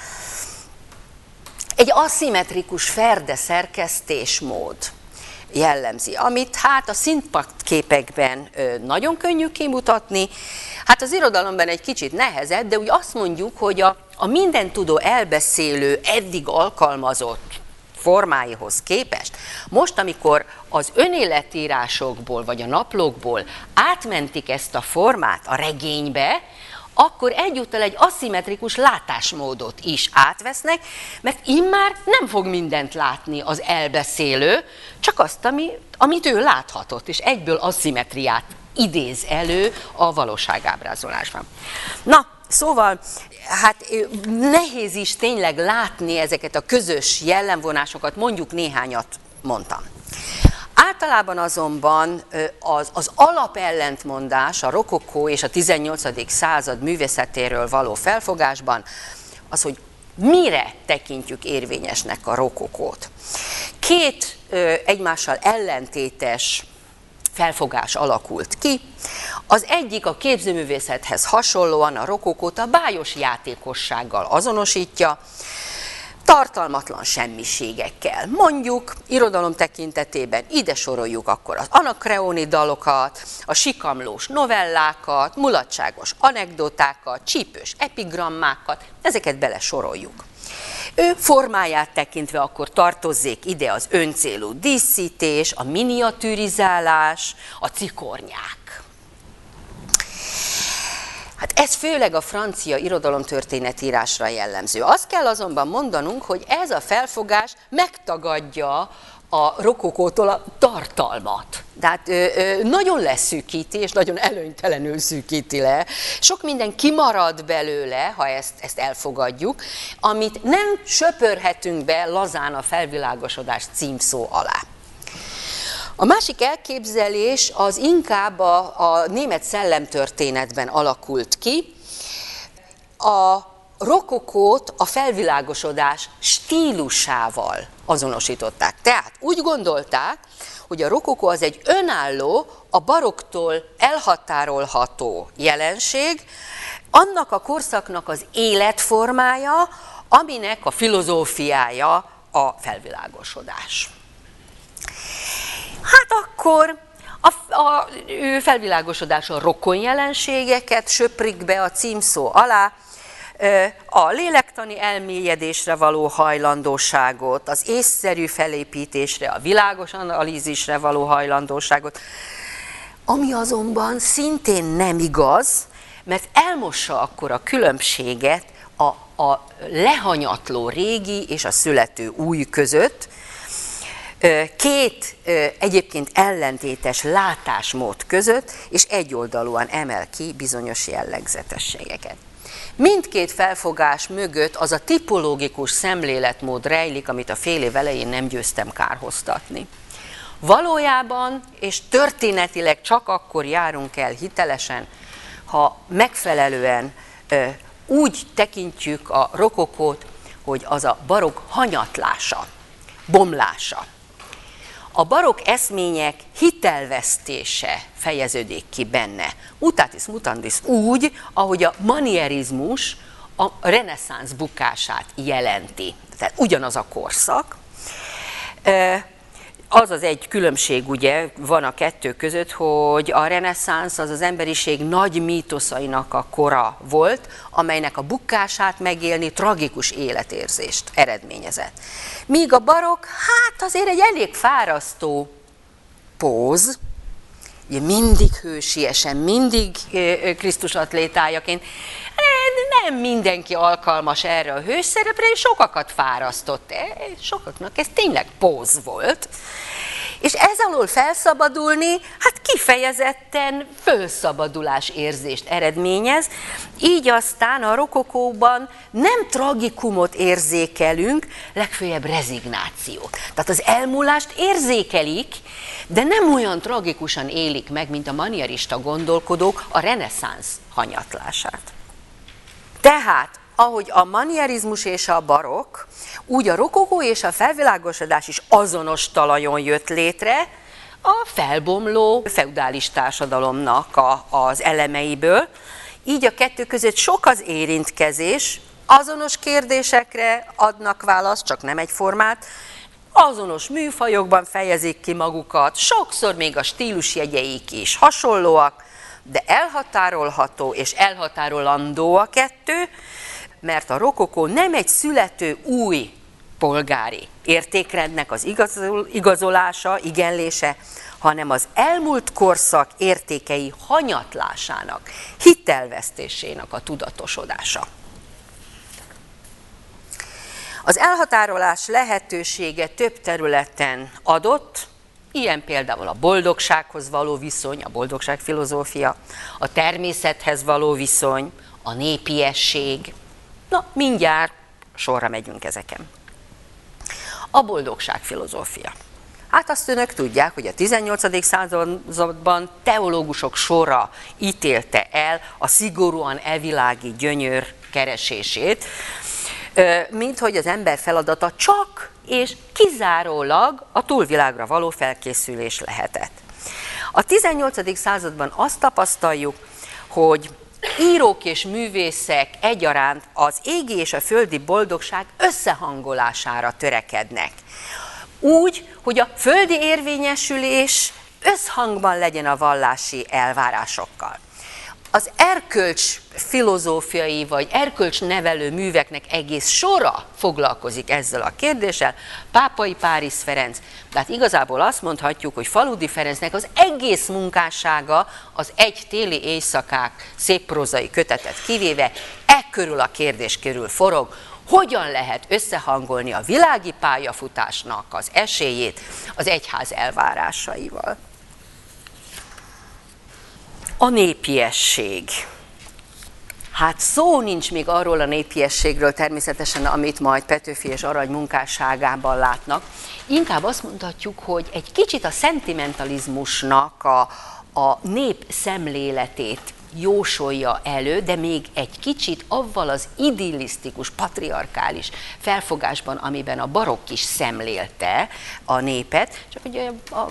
Egy aszimmetrikus ferde szerkesztésmód jellemzi, amit hát a színpadképekben nagyon könnyű kimutatni, hát az irodalomban egy kicsit nehezebb, de úgy azt mondjuk, hogy a mindentudó elbeszélő, eddig alkalmazott formáihoz képest, most, amikor az önéletírásokból vagy a naplókból átmentik ezt a formát a regénybe, akkor egyúttal egy aszimmetrikus látásmódot is átvesznek, mert immár nem fog mindent látni az elbeszélő, csak azt, amit ő láthatott, és egyből aszimmetriát idéz elő a valóságábrázolásban. Na, szóval, hát nehéz is tényleg látni ezeket a közös jellemvonásokat, mondjuk néhányat mondtam. Általában azonban az alapellentmondás a rokokó és a 18. század művészetéről való felfogásban az, hogy mire tekintjük érvényesnek a rokokót. Két egymással ellentétes felfogás alakult ki. Az egyik a képzőművészethez hasonlóan a rokokót a bájos játékossággal azonosítja, tartalmatlan semmiségekkel. Mondjuk irodalom tekintetében ide soroljuk akkor az anakreoni dalokat, a sikamlós novellákat, mulatságos anekdotákat, csípős epigrammákat, ezeket belesoroljuk. Ő formáját tekintve akkor tartozzék ide az öncélú díszítés, a miniatűrizálás, a cikornyák. Hát ez főleg a francia irodalomtörténetírásra jellemző. Azt kell azonban mondanunk, hogy ez a felfogás megtagadja a rokokótól a tartalmat. Tehát nagyon leszűkíti, és nagyon előnytelenül szűkíti le. Sok minden kimarad belőle, ha ezt elfogadjuk, amit nem söpörhetünk be lazán a felvilágosodás címszó alá. A másik elképzelés az inkább a német szellemtörténetben alakult ki. A rokokót a felvilágosodás stílusával azonosították. Tehát úgy gondolták, hogy a rokokó az egy önálló, a baroktól elhatárolható jelenség, annak a korszaknak az életformája, aminek a filozófiája a felvilágosodás. Hát akkor a felvilágosodás a rokon jelenségeket söprik be a címszó alá, a lélektani elmélyedésre való hajlandóságot, az észszerű felépítésre, a világos analízisre való hajlandóságot, ami azonban szintén nem igaz, mert elmossa akkor a különbséget a lehanyatló régi és a születő új között, két egyébként ellentétes látásmód között, és egyoldalúan emel ki bizonyos jellegzetességeket. Mindkét felfogás mögött az a tipológikus szemléletmód rejlik, amit a fél év elején nem győztem kárhoztatni. Valójában és történetileg csak akkor járunk el hitelesen, ha megfelelően úgy tekintjük a rokokót, hogy az a barokk hanyatlása, bomlása. A barokk eszmények hitelvesztése fejeződik ki benne. Mutatis mutandis úgy, ahogy a manierizmus a reneszánsz bukását jelenti. Tehát ugyanaz a korszak. Az az egy különbség ugye van a kettő között, hogy a reneszánsz az az emberiség nagy mítoszainak a kora volt, amelynek a bukását megélni tragikus életérzést eredményezett. Míg a barokk, hát azért egy elég fárasztó póz, ugye mindig hősiesen, mindig Krisztus atlétájaként, nem mindenki alkalmas erre a hős szerepre, és sokakat fárasztott. Sokaknak ez tényleg póz volt. És ez alól felszabadulni, hát kifejezetten fölszabadulás érzést eredményez, így aztán a rokokóban nem tragikumot érzékelünk, legfeljebb rezignációt. Tehát az elmúlást érzékelik, de nem olyan tragikusan élik meg, mint a manierista gondolkodók a reneszánsz hanyatlását. Tehát, ahogy a manierizmus és a barokk, úgy a rokokó és a felvilágosodás is azonos talajon jött létre a felbomló feudális társadalomnak az elemeiből. Így a kettő között sok az érintkezés, azonos kérdésekre adnak választ, csak nem egyformát, azonos műfajokban fejezik ki magukat, sokszor még a stílusjegyeik is hasonlóak, de elhatárolható és elhatárolandó a kettő, mert a rokokó nem egy születő új polgári értékrendnek az igazolása, igenlése, hanem az elmúlt korszak értékei hanyatlásának, hitelvesztésének a tudatosodása. Az elhatárolás lehetősége több területen adott, ilyen például a boldogsághoz való viszony, a boldogságfilozófia, a természethez való viszony, a népiesség. Na, mindjárt sorra megyünk ezeken. A boldogságfilozófia. Hát azt önök tudják, hogy a 18. században teológusok sora ítélte el a szigorúan evilági gyönyör keresését, mint hogy az ember feladata csak és kizárólag a túlvilágra való felkészülés lehetett. A 18. században azt tapasztaljuk, hogy írók és művészek egyaránt az égi és a földi boldogság összehangolására törekednek. Úgy, hogy a földi érvényesülés összhangban legyen a vallási elvárásokkal. Az erkölcs filozófiai vagy erkölcsnevelő műveknek egész sora foglalkozik ezzel a kérdéssel. Pápai Páris Ferenc, tehát igazából azt mondhatjuk, hogy Faludi Ferencnek az egész munkássága az Egy téli éjszakák szép prózai kötetet kivéve körül a kérdés körül forog, hogyan lehet összehangolni a világi pályafutásnak az esélyét az egyház elvárásaival. A népiesség. Hát szó nincs még arról a népiességről természetesen, amit majd Petőfi és Arany munkásságában látnak. Inkább azt mondhatjuk, hogy egy kicsit a szentimentalizmusnak a nép szemléletét jósolja elő, de még egy kicsit avval az idillisztikus, patriarkális felfogásban, amiben a barokk is szemlélte a népet, csak ugye a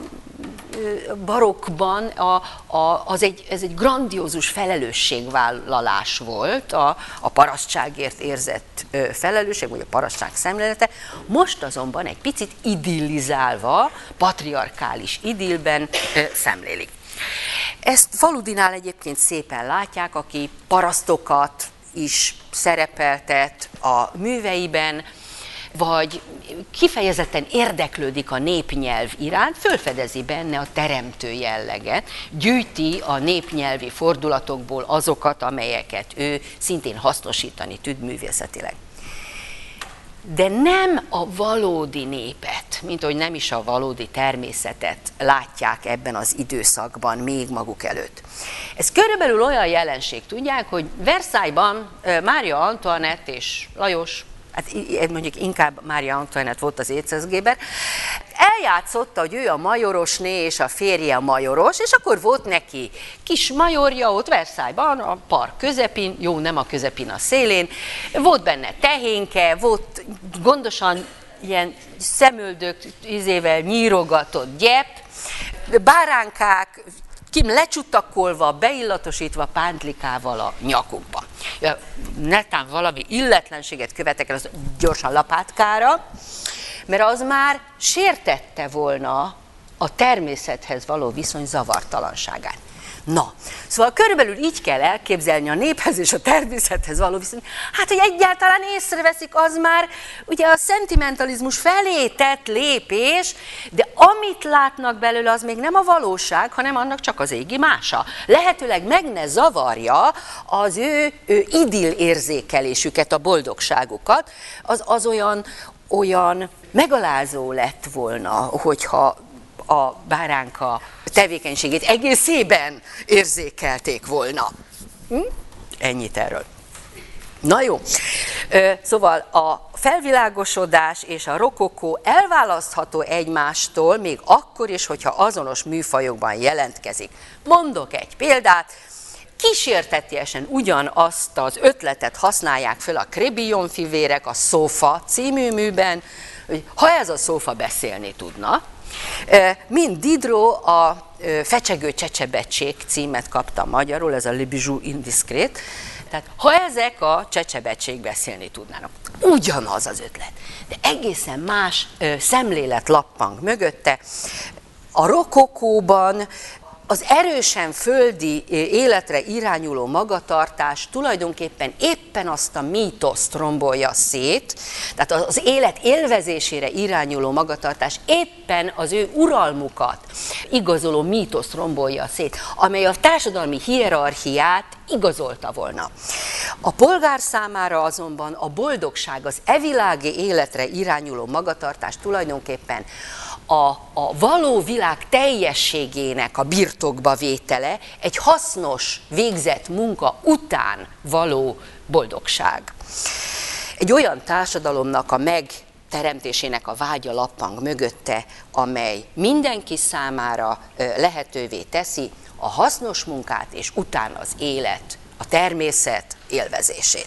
barokkban ez egy grandiózus felelősségvállalás volt, a parasztságért érzett felelősség, vagy a parasztság szemlélete, most azonban egy picit idillizálva, patriarkális idillben szemlélik. Ezt Faludinál egyébként szépen látják, aki parasztokat is szerepeltet a műveiben, vagy kifejezetten érdeklődik a népnyelv iránt, fölfedezi benne a teremtő jelleget, gyűjti a népnyelvi fordulatokból azokat, amelyeket ő szintén hasznosítani tud művészetileg. De nem a valódi népet, mint ahogy nem is a valódi természetet látják ebben az időszakban még maguk előtt. Ez körülbelül olyan jelenség, tudják, hogy Versailles-ban Mária Antoinette és Lajos, hát mondjuk inkább Mária Antoinette volt az éceszgéber, eljátszotta, hogy ő a majorosné és a férje a majoros, és akkor volt neki kis majorja ott Versailles-ban, a park közepén, jó, nem a közepén, a szélén, volt benne tehénke, volt gondosan ilyen szemöldök ízével nyírogatott gyep, báránkák, lecsutakolva, beillatosítva pántlikával a nyakukba. Netán valami illetlenséget követek el, az gyorsan lapátkára, mert az már sértette volna a természethez való viszony zavartalanságát. Na, szóval körülbelül így kell elképzelni a néphez és a természethez való viszonyt. Hát, hogy egyáltalán észreveszik, az már ugye a szentimentalizmus felé tett lépés, de amit látnak belőle, az még nem a valóság, hanem annak csak az égi mása. Lehetőleg meg ne zavarja az ő idill érzékelésüket, a boldogságukat, az olyan megalázó lett volna, hogyha a báránka tevékenységét egészében érzékelték volna. Ennyit erről. Na jó, szóval a felvilágosodás és a rokokó elválasztható egymástól, még akkor is, hogyha azonos műfajokban jelentkezik. Mondok egy példát, kísértetiesen ugyanazt az ötletet használják föl a Crébillon fivérek a Szófa című műben, hogy ha ez a szófa beszélni tudna, mint Diderot a Fecsegő Csecsebecsék címet kapta magyarul, ez a Le Bijou Indiscret, tehát ha ezek a csecsebecsék beszélni tudnának, ugyanaz az ötlet, de egészen más szemlélet lappang mögötte. A rokokóban az erősen földi életre irányuló magatartás tulajdonképpen éppen azt a mítoszt rombolja szét, tehát az élet élvezésére irányuló magatartás éppen az ő uralmukat igazoló mítoszt rombolja szét, amely a társadalmi hierarchiát igazolta volna. A polgár számára azonban a boldogság, az evilági életre irányuló magatartás tulajdonképpen a való világ teljességének a birtokba vétele, egy hasznos, végzett munka után való boldogság. Egy olyan társadalomnak a megteremtésének a vágya lappang mögötte, amely mindenki számára lehetővé teszi a hasznos munkát és utána az élet, a természet élvezését.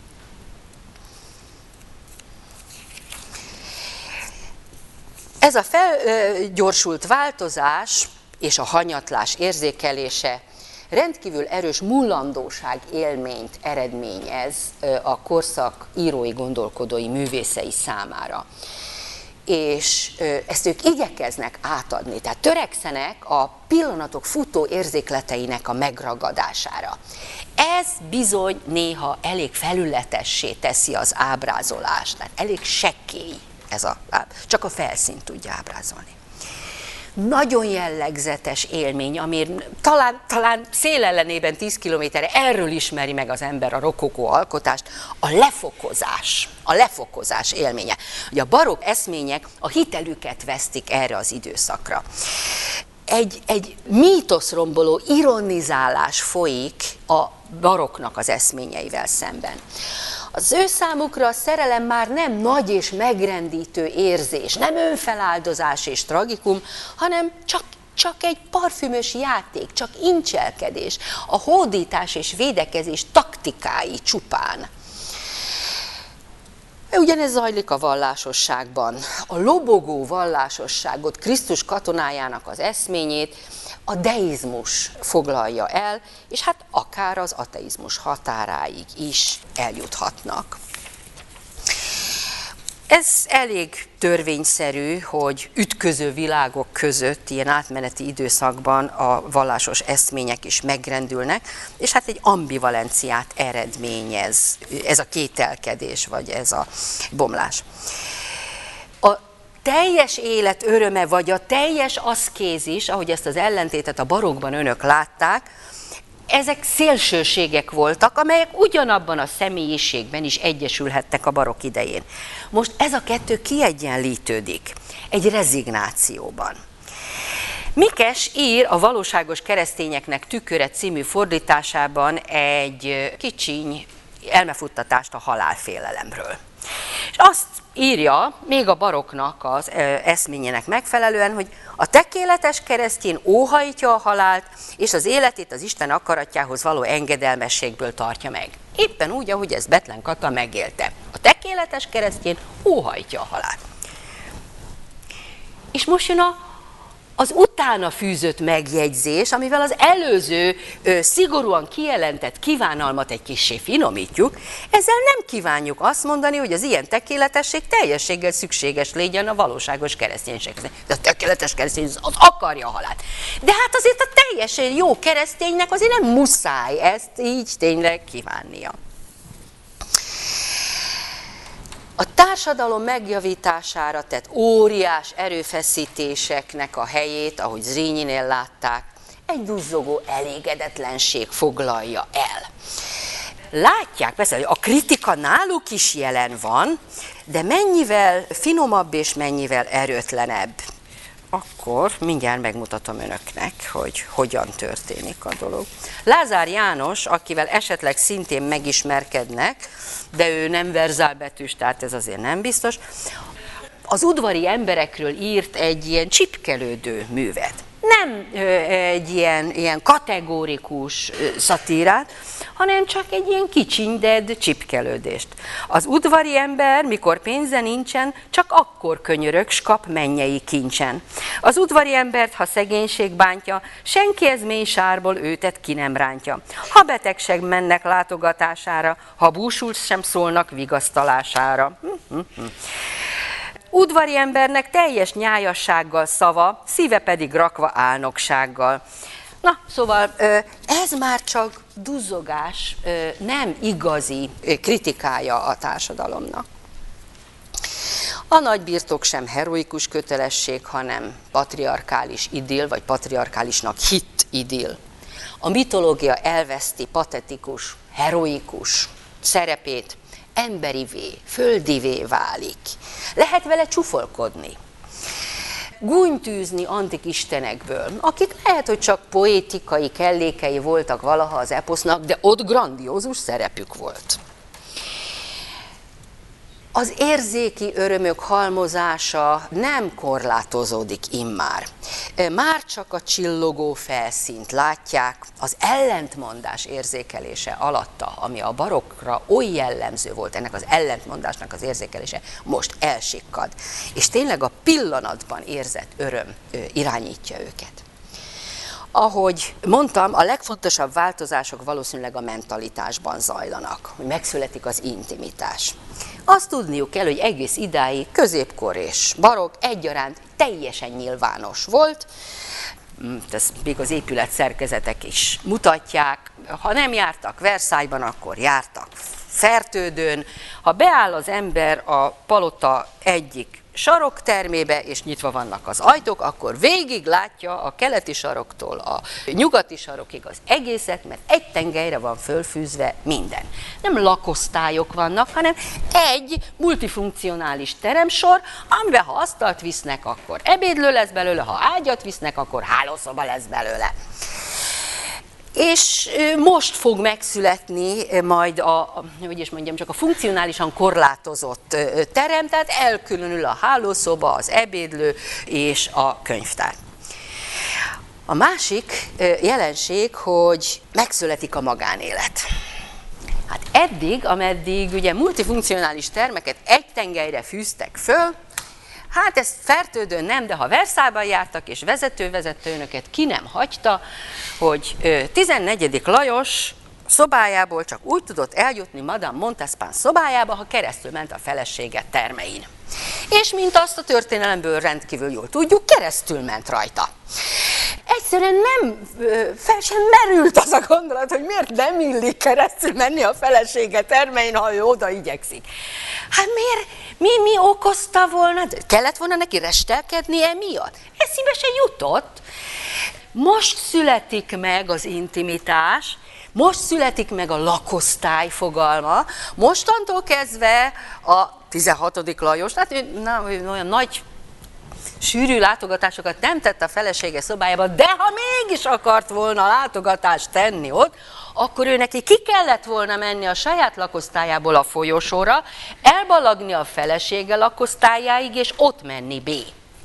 Ez a felgyorsult változás és a hanyatlás érzékelése rendkívül erős mullandóság élményt eredményez a korszak írói, gondolkodói, művészei számára. És ezt ők igyekeznek átadni, tehát törekszenek a pillanatok futó érzékleteinek a megragadására. Ez bizony néha elég felületessé teszi az ábrázolást, tehát elég sekkély ez csak a felszínt tudja ábrázolni. Nagyon jellegzetes élmény, ami talán szél ellenében 10 kilométerre erről ismeri meg az ember a rokokó alkotást, a lefokozás élménye. Ugye a barokk eszmények a hitelüket vesztik erre az időszakra. Egy mítoszromboló ironizálás folyik a barokknak az eszményeivel szemben. Az ő számukra a szerelem már nem nagy és megrendítő érzés, nem önfeláldozás és tragikum, hanem csak egy parfümös játék, csak incselkedés, a hódítás és védekezés taktikái csupán. Ugyanez zajlik a vallásosságban. A lobogó vallásosságot, Krisztus katonájának az eszményét a deizmus foglalja el, és hát akár az ateizmus határáig is eljuthatnak. Ez elég törvényszerű, hogy ütköző világok között ilyen átmeneti időszakban a vallásos eszmények is megrendülnek, és hát egy ambivalenciát eredményez ez a kételkedés, vagy ez a bomlás. A teljes élet öröme, vagy a teljes aszkézis, ahogy ezt az ellentétet a barokkban önök látták, ezek szélsőségek voltak, amelyek ugyanabban a személyiségben is egyesülhettek a barokk idején. Most ez a kettő kiegyenlítődik egy rezignációban. Mikes ír a Valóságos keresztényeknek tüköre című fordításában egy kicsiny elmefuttatást a halálfélelemről. És azt írja, még a barokknak az eszményének megfelelően, hogy a tökéletes keresztény óhajtja a halált, és az életét az Isten akaratjához való engedelmességből tartja meg. Éppen úgy, ahogy ezt Bethlen Kata megélte. A tökéletes keresztény óhajtja a halált. És most jön az utána fűzött megjegyzés, amivel az előző szigorúan kijelentett kívánalmat egy kissé finomítjuk, ezzel nem kívánjuk azt mondani, hogy az ilyen tökéletesség teljességgel szükséges legyen a valóságos kereszténységhez. De a tökéletes keresztény az akarja a halált. De hát azért a teljesen jó kereszténynek azért nem muszáj ezt így tényleg kívánnia. A társadalom megjavítására tett óriás erőfeszítéseknek a helyét, ahogy Zrínyinél látták, egy duzzogó elégedetlenség foglalja el. Látják persze, hogy a kritika náluk is jelen van, de mennyivel finomabb és mennyivel erőtlenebb. Akkor mindjárt megmutatom önöknek, hogy hogyan történik a dolog. Lázár János, akivel esetleg szintén megismerkednek, de ő nem verzálbetűs, tehát ez azért nem biztos, az udvari emberekről írt egy ilyen csipkelődő művet. Nem egy ilyen kategórikus szatírát, hanem csak egy ilyen kicsinded csipkelődést. Az udvari ember, mikor pénze nincsen, csak akkor könyörög, s kap mennyei kincsen. Az udvari embert, ha szegénység bántja, senki ez mély sárból őtet ki nem rántja. Ha betegség mennek látogatására, ha búsult sem szólnak vigasztalására. Udvari embernek teljes nyájassággal szava, szíve pedig rakva álnoksággal. Na, szóval ez már csak duzzogás, nem igazi kritikája a társadalomnak. A nagybirtok sem heroikus kötelesség, hanem patriarkális idill, vagy patriarkálisnak hitt idill. A mitológia elveszti patetikus, heroikus szerepét, emberivé, földivé válik. Lehet vele csúfolkodni, gúnytűzni antik istenekből, akik lehet, hogy csak poétikai kellékei voltak valaha az eposznak, de ott grandiózus szerepük volt. Az érzéki örömök halmozása nem korlátozódik immár. Már csak a csillogó felszínt látják, az ellentmondás érzékelése alatta, ami a barokkra oly jellemző volt, ennek az ellentmondásnak az érzékelése, most elsikkad. És tényleg a pillanatban érzett öröm irányítja őket. Ahogy mondtam, a legfontosabb változások valószínűleg a mentalitásban zajlanak, hogy megszületik az intimitás. Azt tudniuk kell, hogy egész idáig középkor és barokk egyaránt teljesen nyilvános volt, ezt még az épület szerkezetek is mutatják, ha nem jártak Versailles-ban, akkor jártak Fertődön. Ha beáll az ember a palota egyik saroktermébe, és nyitva vannak az ajtók, akkor végig látja a keleti saroktól a nyugati sarokig az egészet, mert egy tengelyre van fölfűzve minden. Nem lakosztályok vannak, hanem egy multifunkcionális teremsor, amiben ha asztalt visznek, akkor ebédlő lesz belőle, ha ágyat visznek, akkor hálószoba lesz belőle. És most fog megszületni majd csak a funkcionálisan korlátozott terem, tehát elkülönül a hálószoba, az ebédlő és a könyvtár. A másik jelenség, hogy megszületik a magánélet. Hát eddig, ameddig ugye multifunkcionális termeket egy tengelyre fűztek föl, hát ezt Fertődön nem, de ha Versailles-ban jártak, és vezetőnöket ki nem hagyta, hogy 14. Lajos szobájából csak úgy tudott eljutni Madame Montespan szobájába, ha keresztül ment a felesége termein. És mint azt a történelemből rendkívül jól tudjuk, keresztül ment rajta. Egyszerűen nem fel sem merült az a gondolat, hogy miért nem illik keresztül menni a felesége termein, ha ő oda igyekszik. Hát miért? Mi okozta volna? Kellett volna neki restelkedni emiatt? Eszébe se jutott. Most születik meg az intimitás, most születik meg a lakosztály fogalma, mostantól kezdve a 16. Lajos, hát ő olyan nagy sűrű látogatásokat nem tett a felesége szobájába, de ha mégis akart volna látogatást tenni ott, akkor ő neki ki kellett volna menni a saját lakosztályából a folyosóra, elbalagni a felesége lakosztályáig, és ott menni B.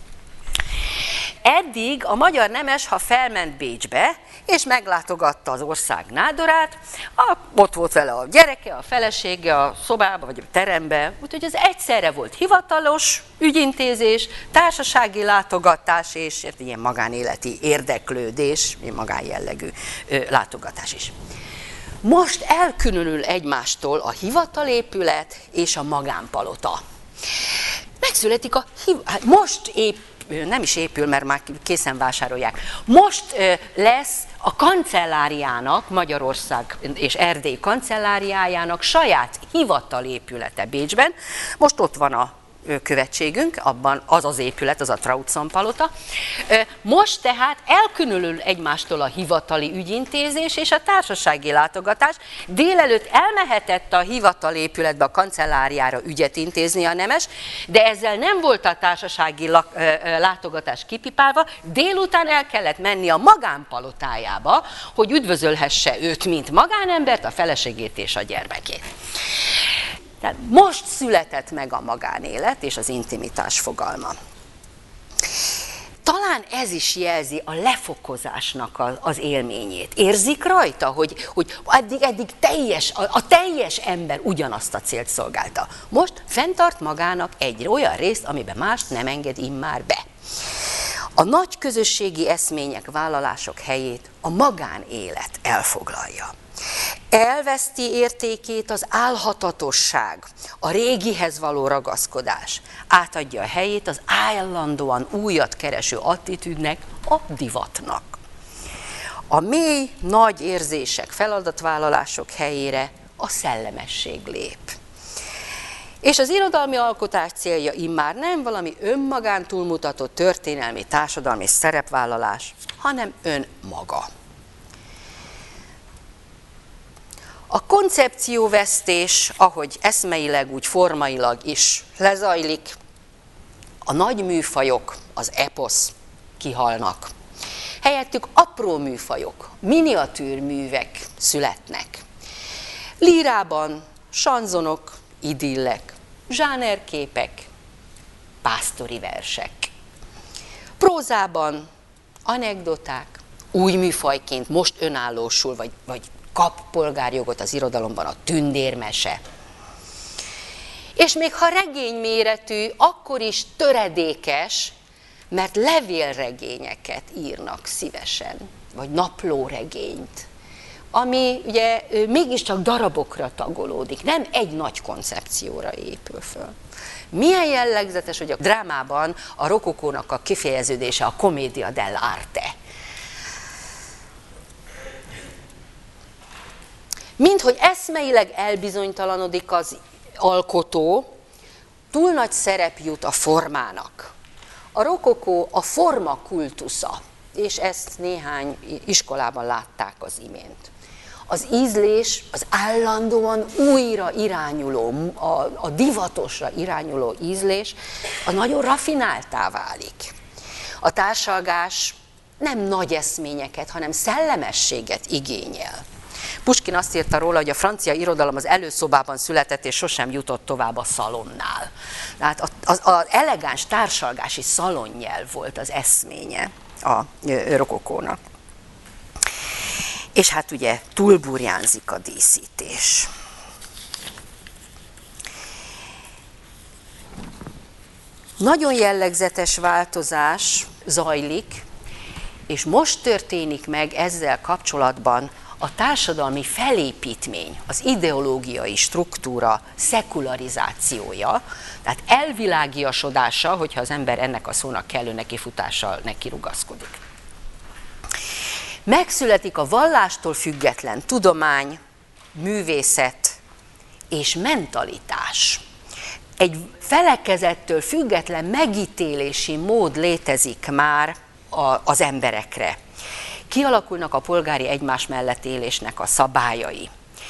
Eddig a magyar nemes, ha felment Bécsbe, és meglátogatta az ország nádorát, ott volt vele a gyereke, a felesége a szobába, vagy a terembe, úgyhogy ez egyszerre volt hivatalos ügyintézés, társasági látogatás, és ilyen magánéleti érdeklődés, magánjellegű látogatás is. Most elkülönül egymástól a hivatalépület és a magánpalota. Megszületik nem is épül, mert már készen vásárolják. Most lesz a kancelláriának, Magyarország és Erdély kancelláriájának saját hivatalépülete Bécsben. Most ott van a követségünk, abban az épület, az a Trautson palota. Most tehát elkülönül egymástól a hivatali ügyintézés és a társasági látogatás. Délelőtt elmehetett a hivatalépületbe, a kancelláriára ügyet intézni a nemes, de ezzel nem volt a társasági látogatás kipipálva, délután el kellett menni a magánpalotájába, hogy üdvözölhesse őt, mint magánembert, a feleségét és a gyermekét. Tehát most született meg a magánélet és az intimitás fogalma. Talán ez is jelzi a lefokozásnak az élményét. Érzik rajta, hogy eddig a teljes ember ugyanazt a célt szolgálta. Most fenntart magának egy olyan részt, amiben mást nem enged immár be. A nagy közösségi eszmények, vállalások helyét a magánélet elfoglalja. Elveszti értékét az álhatatosság, a régihez való ragaszkodás. Átadja a helyét az állandóan újat kereső attitűdnek, a divatnak. A mély, nagy érzések, feladatvállalások helyére a szellemesség lép. És az irodalmi alkotás célja immár nem valami önmagán túlmutató történelmi, társadalmi szerepvállalás, hanem önmaga. A koncepcióvesztés, ahogy eszmeileg, úgy formailag is lezajlik, a nagy műfajok, az eposz kihalnak. Helyettük apró műfajok, miniatűrművek születnek. Lírában sanzonok, idillek, zsánerképek, pásztori versek. Prózában anekdoták, új műfajként most önállósul, vagy kap polgárjogot az irodalomban a tündérmese. És még ha regényméretű, akkor is töredékes, mert levélregényeket írnak szívesen. vagy naplóregényt, ami ugye mégiscsak darabokra tagolódik, nem egy nagy koncepcióra épül föl. Milyen jellegzetes, hogy a drámában a rokokónak a kifejeződése a commedia dell'arte. Minthogy eszmeileg elbizonytalanodik az alkotó, túl nagy szerep jut a formának. A rokokó a forma kultusza, és ezt néhány iskolában látták az imént. Az ízlés, az állandóan újra irányuló, a divatosra irányuló ízlés, az nagyon raffináltá válik. A társalgás nem nagy eszményeket, hanem szellemességet igényel. Puskin azt írta róla, hogy a francia irodalom az előszobában született, és sosem jutott tovább a szalonnál. Tehát az elegáns társalgási szalonnyelv volt az eszménye a rokokónak. És hát ugye túlburjánzik a díszítés. Nagyon jellegzetes változás zajlik, és most történik meg ezzel kapcsolatban a társadalmi felépítmény, az ideológiai struktúra szekularizációja, tehát elvilágiasodása, hogyha az ember ennek a szónak kellő nekifutással nekirugaszkodik. Megszületik a vallástól független tudomány, művészet és mentalitás. Egy felekezettől független megítélési mód létezik már az emberekre. Kialakulnak a polgári egymás mellett élésnek a szabályai.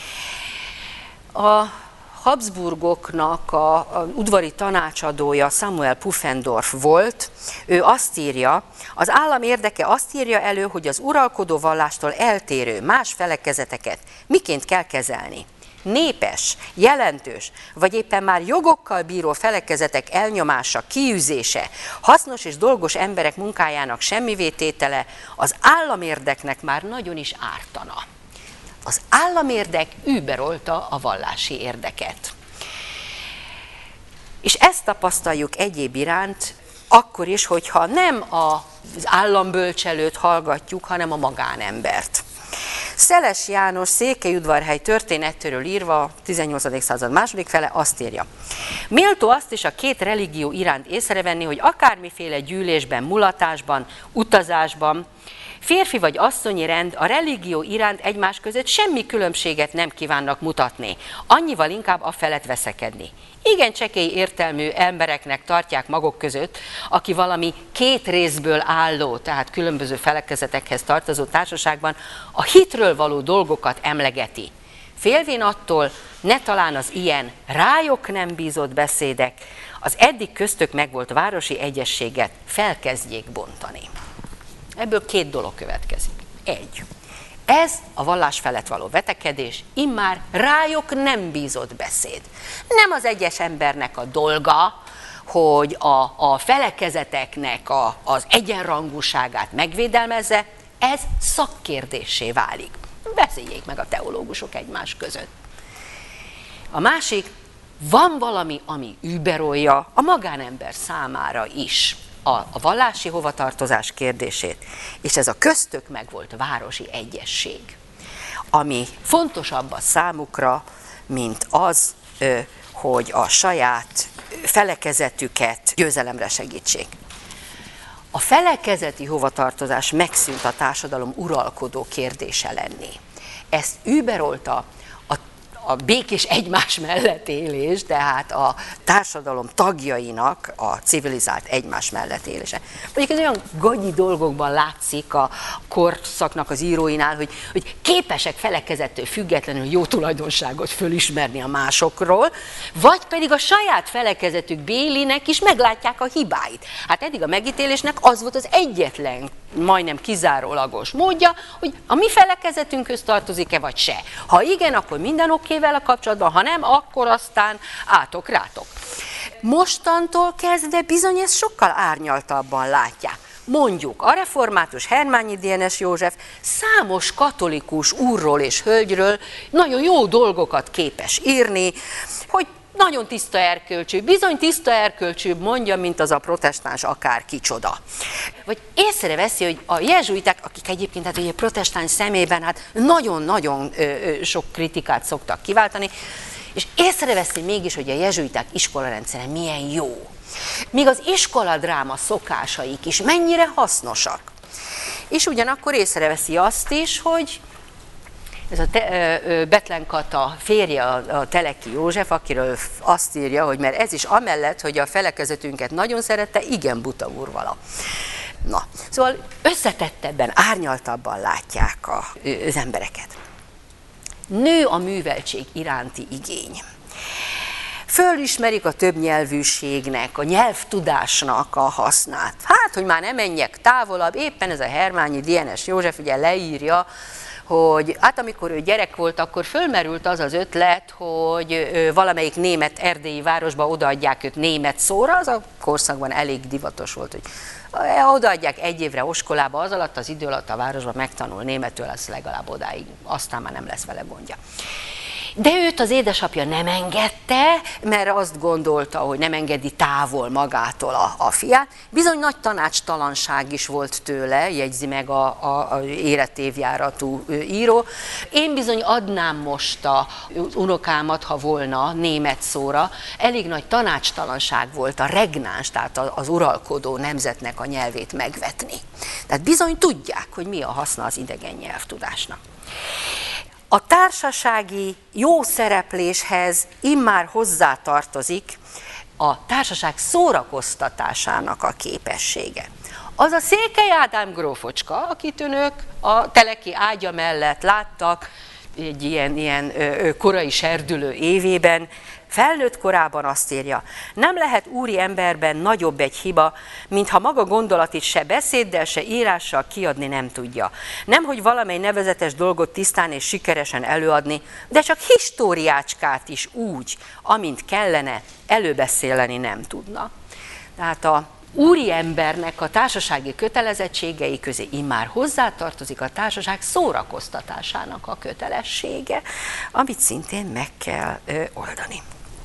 A Habsburgoknak a udvari tanácsadója Samuel Pufendorf volt, ő azt írja, az állam érdeke azt írja elő, hogy az uralkodó vallástól eltérő más felekezeteket miként kell kezelni. Népes, jelentős, vagy éppen már jogokkal bíró felekezetek elnyomása, kiűzése, hasznos és dolgos emberek munkájának semmivététele az államérdeknek már nagyon is ártana. Az államérdek überolta a vallási érdeket. És ezt tapasztaljuk egyéb iránt, akkor is, hogyha nem az állambölcselőt hallgatjuk, hanem a magánembert. Szeles János Székelyudvarhely történetéről írva, 18. század második fele azt írja. Méltó azt is a két religió iránt észrevenni, hogy akármiféle gyűlésben, mulatásban, utazásban, férfi vagy asszonyi rend a religió iránt egymás között semmi különbséget nem kívánnak mutatni, annyival inkább afelett veszekedni. Igen csekély értelmű embereknek tartják maguk között, aki valami két részből álló, tehát különböző felekezetekhez tartozó társaságban a hitről való dolgokat emlegeti. Félvén attól, ne talán az ilyen rájuk nem bízott beszédek, az eddig köztük megvolt városi egyességet felkezdjék bontani. Ebből két dolog következik. Egy. Ez a vallás felett való vetekedés, immár rájuk nem bízott beszéd. Nem az egyes embernek a dolga, hogy a felekezeteknek az egyenrangúságát megvédelmezze, ez szakkérdéssé válik. Beszéljék meg a teológusok egymás között. A másik, van valami, ami überolja a magánember számára is a vallási hovatartozás kérdését, és ez a köztük megvolt városi egyesség, ami fontosabb a számukra, mint az, hogy a saját felekezetüket győzelemre segítsék. A felekezeti hovatartozás megszűnt a társadalom uralkodó kérdése lenni. Ezt überolta a békés egymás mellett élés, tehát a társadalom tagjainak a civilizált egymás mellett élése. Mondjuk ez olyan gagyi dolgokban látszik a korszaknak az íróinál, hogy képesek felekezettől függetlenül jó tulajdonságot fölismerni a másokról, vagy pedig a saját felekezetük bélinek is meglátják a hibáit. Hát eddig a megítélésnek az volt az egyetlen, majdnem kizárólagos módja, hogy a mi felekezetünkhöz tartozik-e vagy se. Ha igen, akkor minden okével a kapcsolatban, ha nem, akkor aztán átok rátok. Mostantól kezdve bizony ezt sokkal árnyaltabban látják. Mondjuk a református Hermányi Dénes József számos katolikus úrról és hölgyről nagyon jó dolgokat képes írni, hogy nagyon tiszta erkölcsű, bizony tiszta erkölcsűbb mondja, mint az a protestáns akár kicsoda. Vagy észreveszi, hogy a jezsuiták, akik egyébként hát ugye protestáns szemében hát nagyon-nagyon sok kritikát szoktak kiváltani, és észreveszi mégis, hogy a jezsuiták iskolarendszere milyen jó. Míg az iskoladráma szokásaik is mennyire hasznosak. És ugyanakkor észreveszi azt is, hogy ez a Bethlen Kata férje, a Teleki József, akiről azt írja, hogy mert ez is amellett, hogy a felekezetünket nagyon szerette, igen buta úrvala. Na, szóval összetettebben, árnyaltabban látják az embereket. Nő a műveltség iránti igény. Fölismerik a többnyelvűségnek, a nyelvtudásnak a hasznát. Hát, hogy már nem menjek távolabb, éppen ez a Hermányi DNS József ugye leírja, hogy hát amikor ő gyerek volt, akkor fölmerült az az ötlet, hogy valamelyik német erdélyi városba odaadják őt német szóra, az a korszakban elég divatos volt, hogy odaadják egy évre oskolába, az alatt az idő alatt a városban megtanul németül, az legalább odáig, aztán már nem lesz vele gondja. De őt az édesapja nem engedte, mert azt gondolta, hogy nem engedi távol magától a fiát. Bizony nagy tanácstalanság is volt tőle, jegyzi meg a életévjáratú író. Én bizony adnám most az unokámat, ha volna német szóra. Elég nagy tanácstalanság volt a regnáns, tehát az uralkodó nemzetnek a nyelvét megvetni. Tehát bizony tudják, hogy mi a haszna az idegen nyelvtudásnak. A társasági jó szerepléshez immár hozzátartozik a társaság szórakoztatásának a képessége. Az a Székely Ádám grófocska, akit önök a Teleki ágya mellett láttak egy ilyen korai serdülő évében, felnőtt korában azt írja, nem lehet úri emberben nagyobb egy hiba, mintha maga gondolatit se beszéddel, se írással kiadni nem tudja. Nemhogy valamely nevezetes dolgot tisztán és sikeresen előadni, de csak históriácskát is úgy, amint kellene, előbeszélni nem tudna. Tehát a úri embernek a társasági kötelezettségei közé immár hozzátartozik a társaság szórakoztatásának a kötelessége, amit szintén meg kell oldani.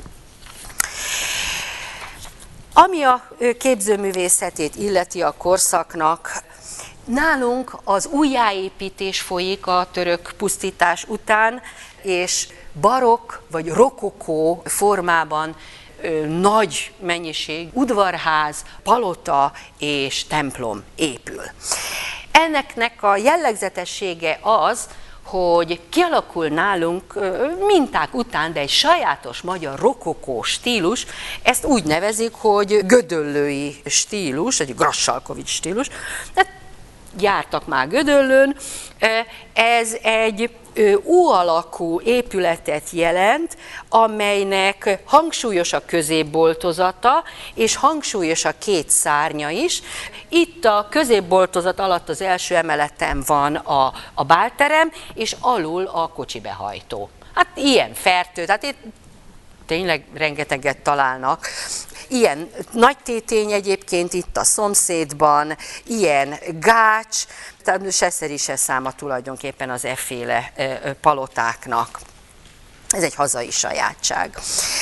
Ami a képzőművészetét illeti a korszaknak, nálunk az újjáépítés folyik a török pusztítás után, és barokk vagy rokokó formában nagy mennyiség udvarház, palota és templom épül. Ennek a jellegzetessége az, hogy kialakul nálunk minták után, de egy sajátos magyar rokokó stílus, ezt úgy nevezik, hogy gödöllői stílus, egy Grassalkovich stílus, tehát jártak már Gödöllőn, ez egy U-alakú épületet jelent, amelynek hangsúlyos a középboltozata, és hangsúlyos a két szárnya is. Itt a középboltozat alatt az első emeleten van a bálterem, és alul a kocsibehajtó. Hát ilyen fertő, tehát itt tényleg rengeteget találnak. Ilyen nagy tétény egyébként itt a szomszédban, ilyen gács, tehát se szeri, se száma tulajdonképpen az efféle palotáknak. Ez egy hazai sajátság.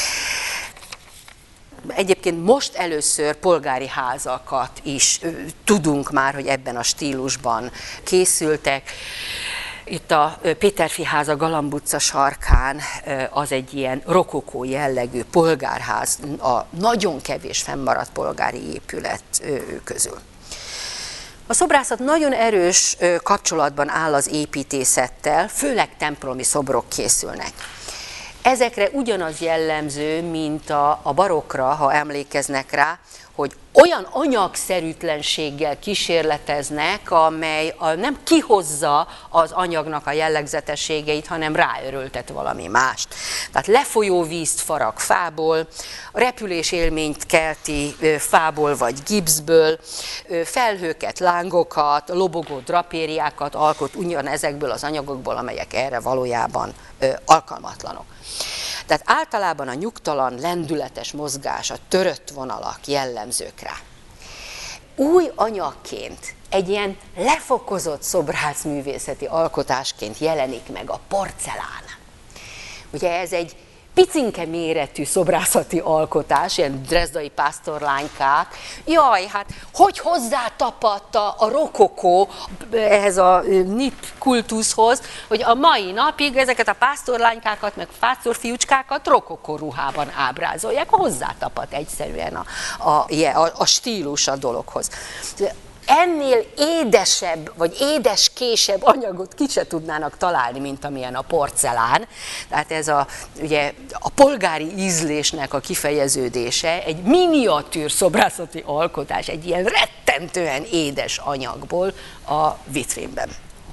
Egyébként most először polgári házakat is tudunk már, hogy ebben a stílusban készültek. Itt a Péterfi háza Galamb utca sarkán az egy ilyen rokokó jellegű polgárház, a nagyon kevés fennmaradt polgári épület közül. A szobrászat nagyon erős kapcsolatban áll az építészettel, főleg templomi szobrok készülnek. Ezekre ugyanaz jellemző, mint a barokkra, ha emlékeznek rá, hogy olyan anyagszerűtlenséggel kísérleteznek, amely nem kihozza az anyagnak a jellegzetességeit, hanem ráöröltet valami mást. Tehát lefolyó vízt farag fából, repülés élményt kelti fából vagy gipszből, felhőket, lángokat, lobogó drapériákat alkot ugyanezekből az anyagokból, amelyek erre valójában alkalmatlanok. Tehát általában a nyugtalan, lendületes mozgás, a törött vonalak jellemzők rá. Új anyagként, egy ilyen lefokozott szobrászművészeti alkotásként jelenik meg a porcelán. Ugye ez egy picinke méretű szobrászati alkotás, ilyen drezdai pásztorlánykák. Jaj, hát hogy hozzátapadt a rokokó ehhez a nip kultuszhoz, hogy a mai napig ezeket a pásztorlánykákat, meg pásztorfiúcskákat rokokó ruhában ábrázolják, hozzátapadt egyszerűen a stílus a dologhoz. Ennél édesebb, vagy édeskésebb anyagot ki se tudnának találni, mint amilyen a porcelán. Tehát ez ugye a polgári ízlésnek a kifejeződése, egy miniatűr szobrászati alkotás, egy ilyen rettentően édes anyagból a vitrínben.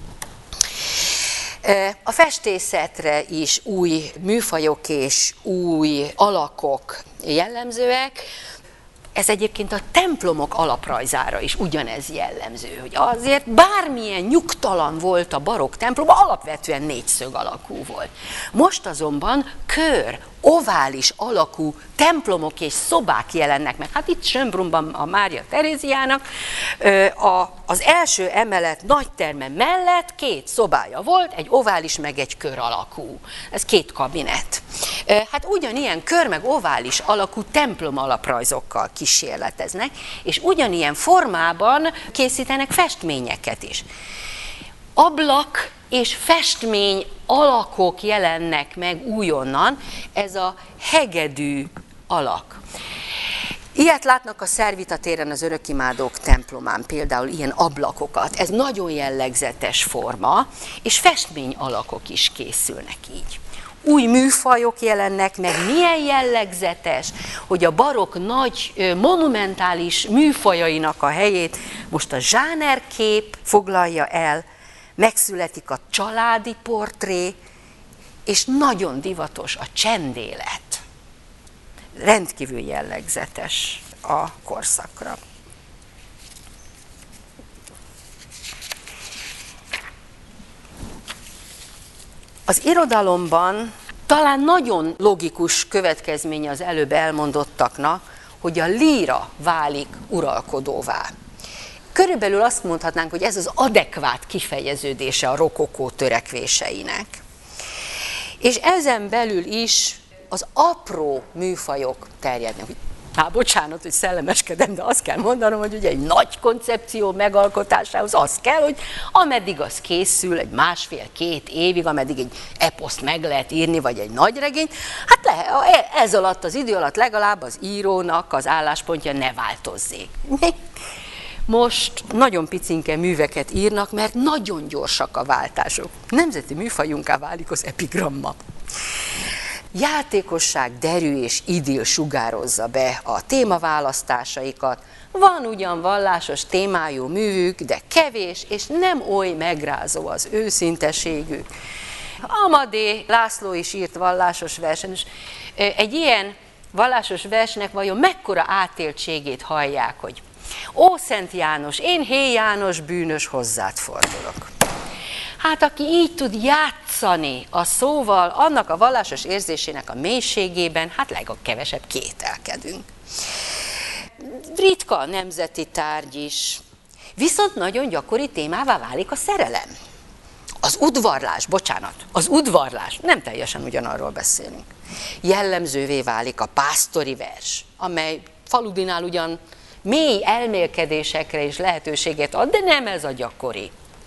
A festészetre is új műfajok és új alakok jellemzőek. Ez egyébként a templomok alaprajzára is ugyanez jellemző, hogy azért bármilyen nyugtalan volt a barokk templom, alapvetően négyszög alakú volt. Most azonban kör, ovális alakú templomok és szobák jelennek meg. Hát itt Schönbrunn-ban a Mária Teréziának az első emelet nagyterme mellett 2 szobája volt, egy ovális meg egy kör alakú. Ez 2 kabinet. Hát ugyanilyen kör meg ovális alakú templom alaprajzokkal kísérleteznek, és ugyanilyen formában készítenek festményeket is. Ablak és festmény alakok jelennek meg újonnan, ez a hegedű alak. Ilyet látnak a Szervita téren az örökimádók templomán, például ilyen ablakokat. Ez nagyon jellegzetes forma, és festmény alakok is készülnek így. Új műfajok jelennek meg, milyen jellegzetes, hogy a barokk nagy monumentális műfajainak a helyét most a zsánerkép foglalja el, megszületik a családi portré, és nagyon divatos a csendélet. Rendkívül jellegzetes a korszakra. Az irodalomban talán nagyon logikus következménye az előbb elmondottaknak, hogy a líra válik uralkodóvá. Körülbelül azt mondhatnánk, hogy ez az adekvát kifejeződése a rokokó törekvéseinek. És ezen belül is az apró műfajok terjednek. Bocsánat, hogy szellemeskedem, de azt kell mondanom, hogy ugye egy nagy koncepció megalkotásához az kell, hogy ameddig az készül, egy 1,5-2 évig, ameddig egy eposzt meg lehet írni, vagy egy nagy regényt, hát ez alatt az idő alatt legalább az írónak az álláspontja ne változzék. Most nagyon picinke műveket írnak, mert nagyon gyorsak a váltások. Nemzeti műfajunká válik az epigramma. Játékosság, derű és idill sugározza be a témaválasztásaikat. Van ugyan vallásos témájú művük, de kevés, és nem oly megrázó az őszinteségük. Amadé László is írt vallásos versen, és egy ilyen vallásos versnek vajon mekkora átéltségét hallják, hogy ó, Szent János, én Héj János bűnös hozzád fordulok. Hát aki így tud játszani a szóval, annak a vallásos érzésének a mélységében, hát legkevesebb kételkedünk. Ritka nemzeti tárgy is, viszont nagyon gyakori témává válik a szerelem. Az udvarlás, nem teljesen ugyanarról beszélünk. Jellemzővé válik a pásztori vers, amely Faludinál ugyan mély elmélkedésekre is lehetőséget ad, de nem ez a gyakori.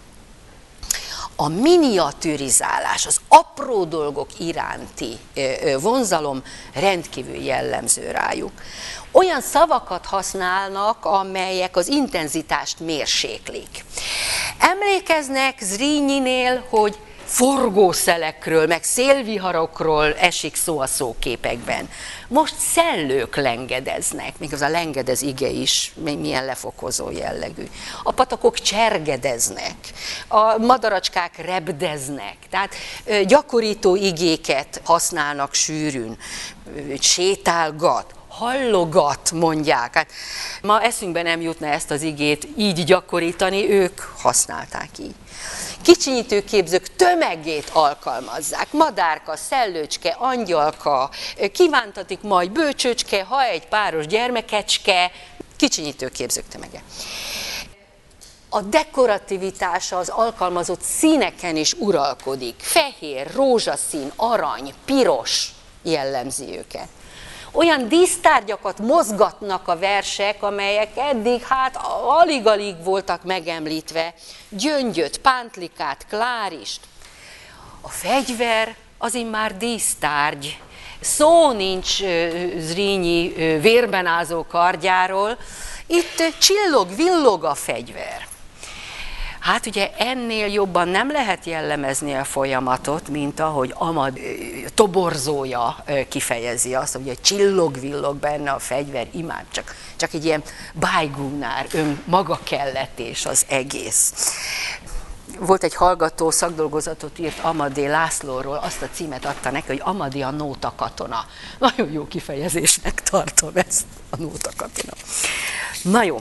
A miniaturizálás, az apró dolgok iránti vonzalom rendkívül jellemző rájuk. Olyan szavakat használnak, amelyek az intenzitást mérséklik. Emlékeznek Zrínyinél, hogy forgószelekről, meg szélviharokról esik szó a szóképekben. Most szellők lengedeznek, még az a lengedez ige is milyen lefokozó jellegű. A patakok csergedeznek, a madaracskák repdeznek, tehát gyakorító igéket használnak sűrűn, sétálgat, hallogat, mondják. Hát ma eszünkbe nem jutna ezt az igét így gyakorítani, ők használták így. Kicsinyítőképzők tömegét alkalmazzák. Madárka, szellőcske, angyalka, kívántatik majd bőcsöcske, ha egy páros gyermekecske, kicsinyítőképzők tömege. A dekorativitása az alkalmazott színeken is uralkodik. Fehér, rózsaszín, arany, piros, jellemzi őket. Olyan dísztárgyakat mozgatnak a versek, amelyek eddig hát alig-alig voltak megemlítve. Gyöngyöt, pántlikát, klárist. A fegyver az immár dísztárgy. Szó nincs Zrínyi vérben ázó kardjáról, itt csillog-villog a fegyver. Hát ugye ennél jobban nem lehet jellemezni a folyamatot, mint ahogy Amad toborzója kifejezi azt, hogy csillog-villog benne a fegyver, imád, csak egy ilyen bájgúnár, maga kelletés az egész. Volt egy hallgató, szakdolgozatot írt Amadé Lászlóról, azt a címet adta neki, hogy Amadé a nóta katona. Nagyon jó kifejezésnek tartom ezt, a nóta katona. Na jó.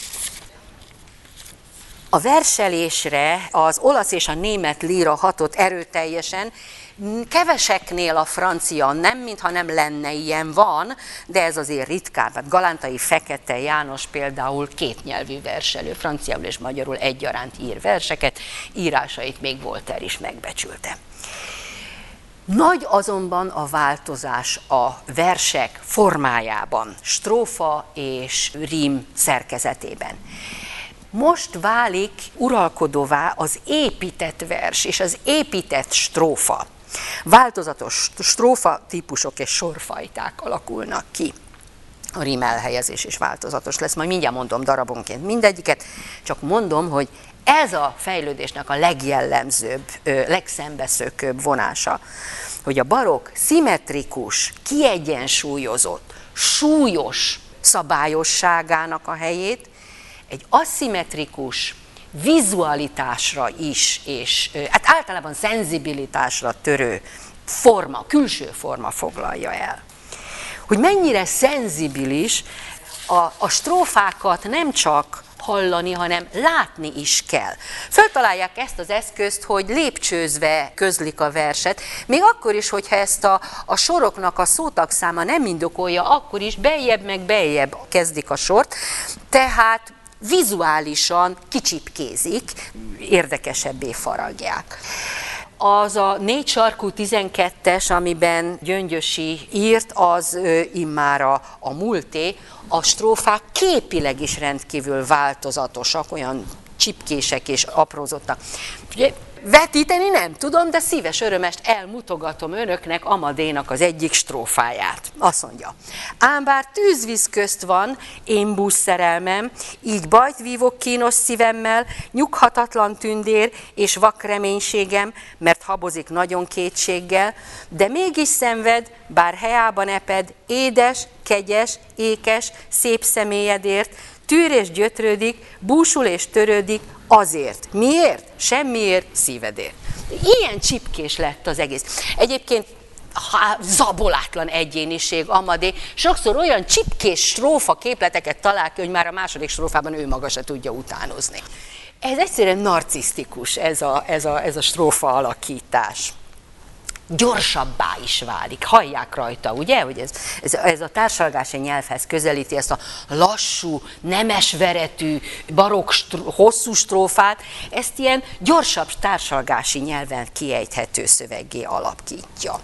A verselésre az olasz és a német líra hatott erőteljesen, keveseknél a francia nem, mintha nem lenne ilyen, van, de ez azért ritkább. Hát Galántai Fekete János például kétnyelvű verselő, franciául és magyarul egyaránt ír verseket, írásait még Voltaire is megbecsülte. Nagy azonban a változás a versek formájában, strófa és rím szerkezetében. Most válik uralkodóvá az épített vers és az épített strófa. Változatos strófa típusok és sorfajták alakulnak ki. A rím elhelyezés is változatos lesz, majd mindjárt mondom darabonként mindegyiket, csak mondom, hogy ez a fejlődésnek a legjellemzőbb, legszembeszökőbb vonása, hogy a barokk szimmetrikus, kiegyensúlyozott, súlyos szabályosságának a helyét egy aszimmetrikus vizualitásra is, és hát általában szenzibilitásra törő forma, külső forma foglalja el. Hogy mennyire szenzibilis, a strófákat nem csak hallani, hanem látni is kell. Föltalálják ezt az eszközt, hogy lépcsőzve közlik a verset, még akkor is, hogyha ezt a soroknak a szótagszáma nem indokolja, akkor is beljebb meg beljebb kezdik a sort, tehát vizuálisan kicsipkézik, érdekesebbé faragják. Az a 4 sarkú 12-es, amiben Gyöngyösi írt, az immára a múlté. A strófák képileg is rendkívül változatosak, olyan csipkések és aprózottak. Ugye, vetíteni nem tudom, de szíves örömest elmutogatom önöknek Amadénak az egyik strófáját. Azt mondja: ám bár tűzvíz közt van, én bús szerelmem, így bajt vívok kínos szívemmel, nyughatatlan tündér és vak reménységem, mert habozik nagyon kétséggel, de mégis szenved, bár heában eped, édes, kegyes, ékes, szép személyedért, tűr és gyötrődik, búsul és törődik, azért. Miért? Semmiért, szívedért. Ilyen csipkés lett az egész. Egyébként zabolátlan egyéniség Amadé. Sokszor olyan csipkés strófa képleteket talál ki, hogy már a második strófában ő maga se tudja utánozni. Ez egyszerűen narcisztikus, ez a strófa alakítás. Gyorsabbá is válik. Hallják rajta, ugye, hogy ez a társalgási nyelvhez közelíti ezt a lassú, nemesveretű, barokk, hosszú strófát, ezt ilyen gyorsabb társalgási nyelven kiejthető szöveggé alakítja.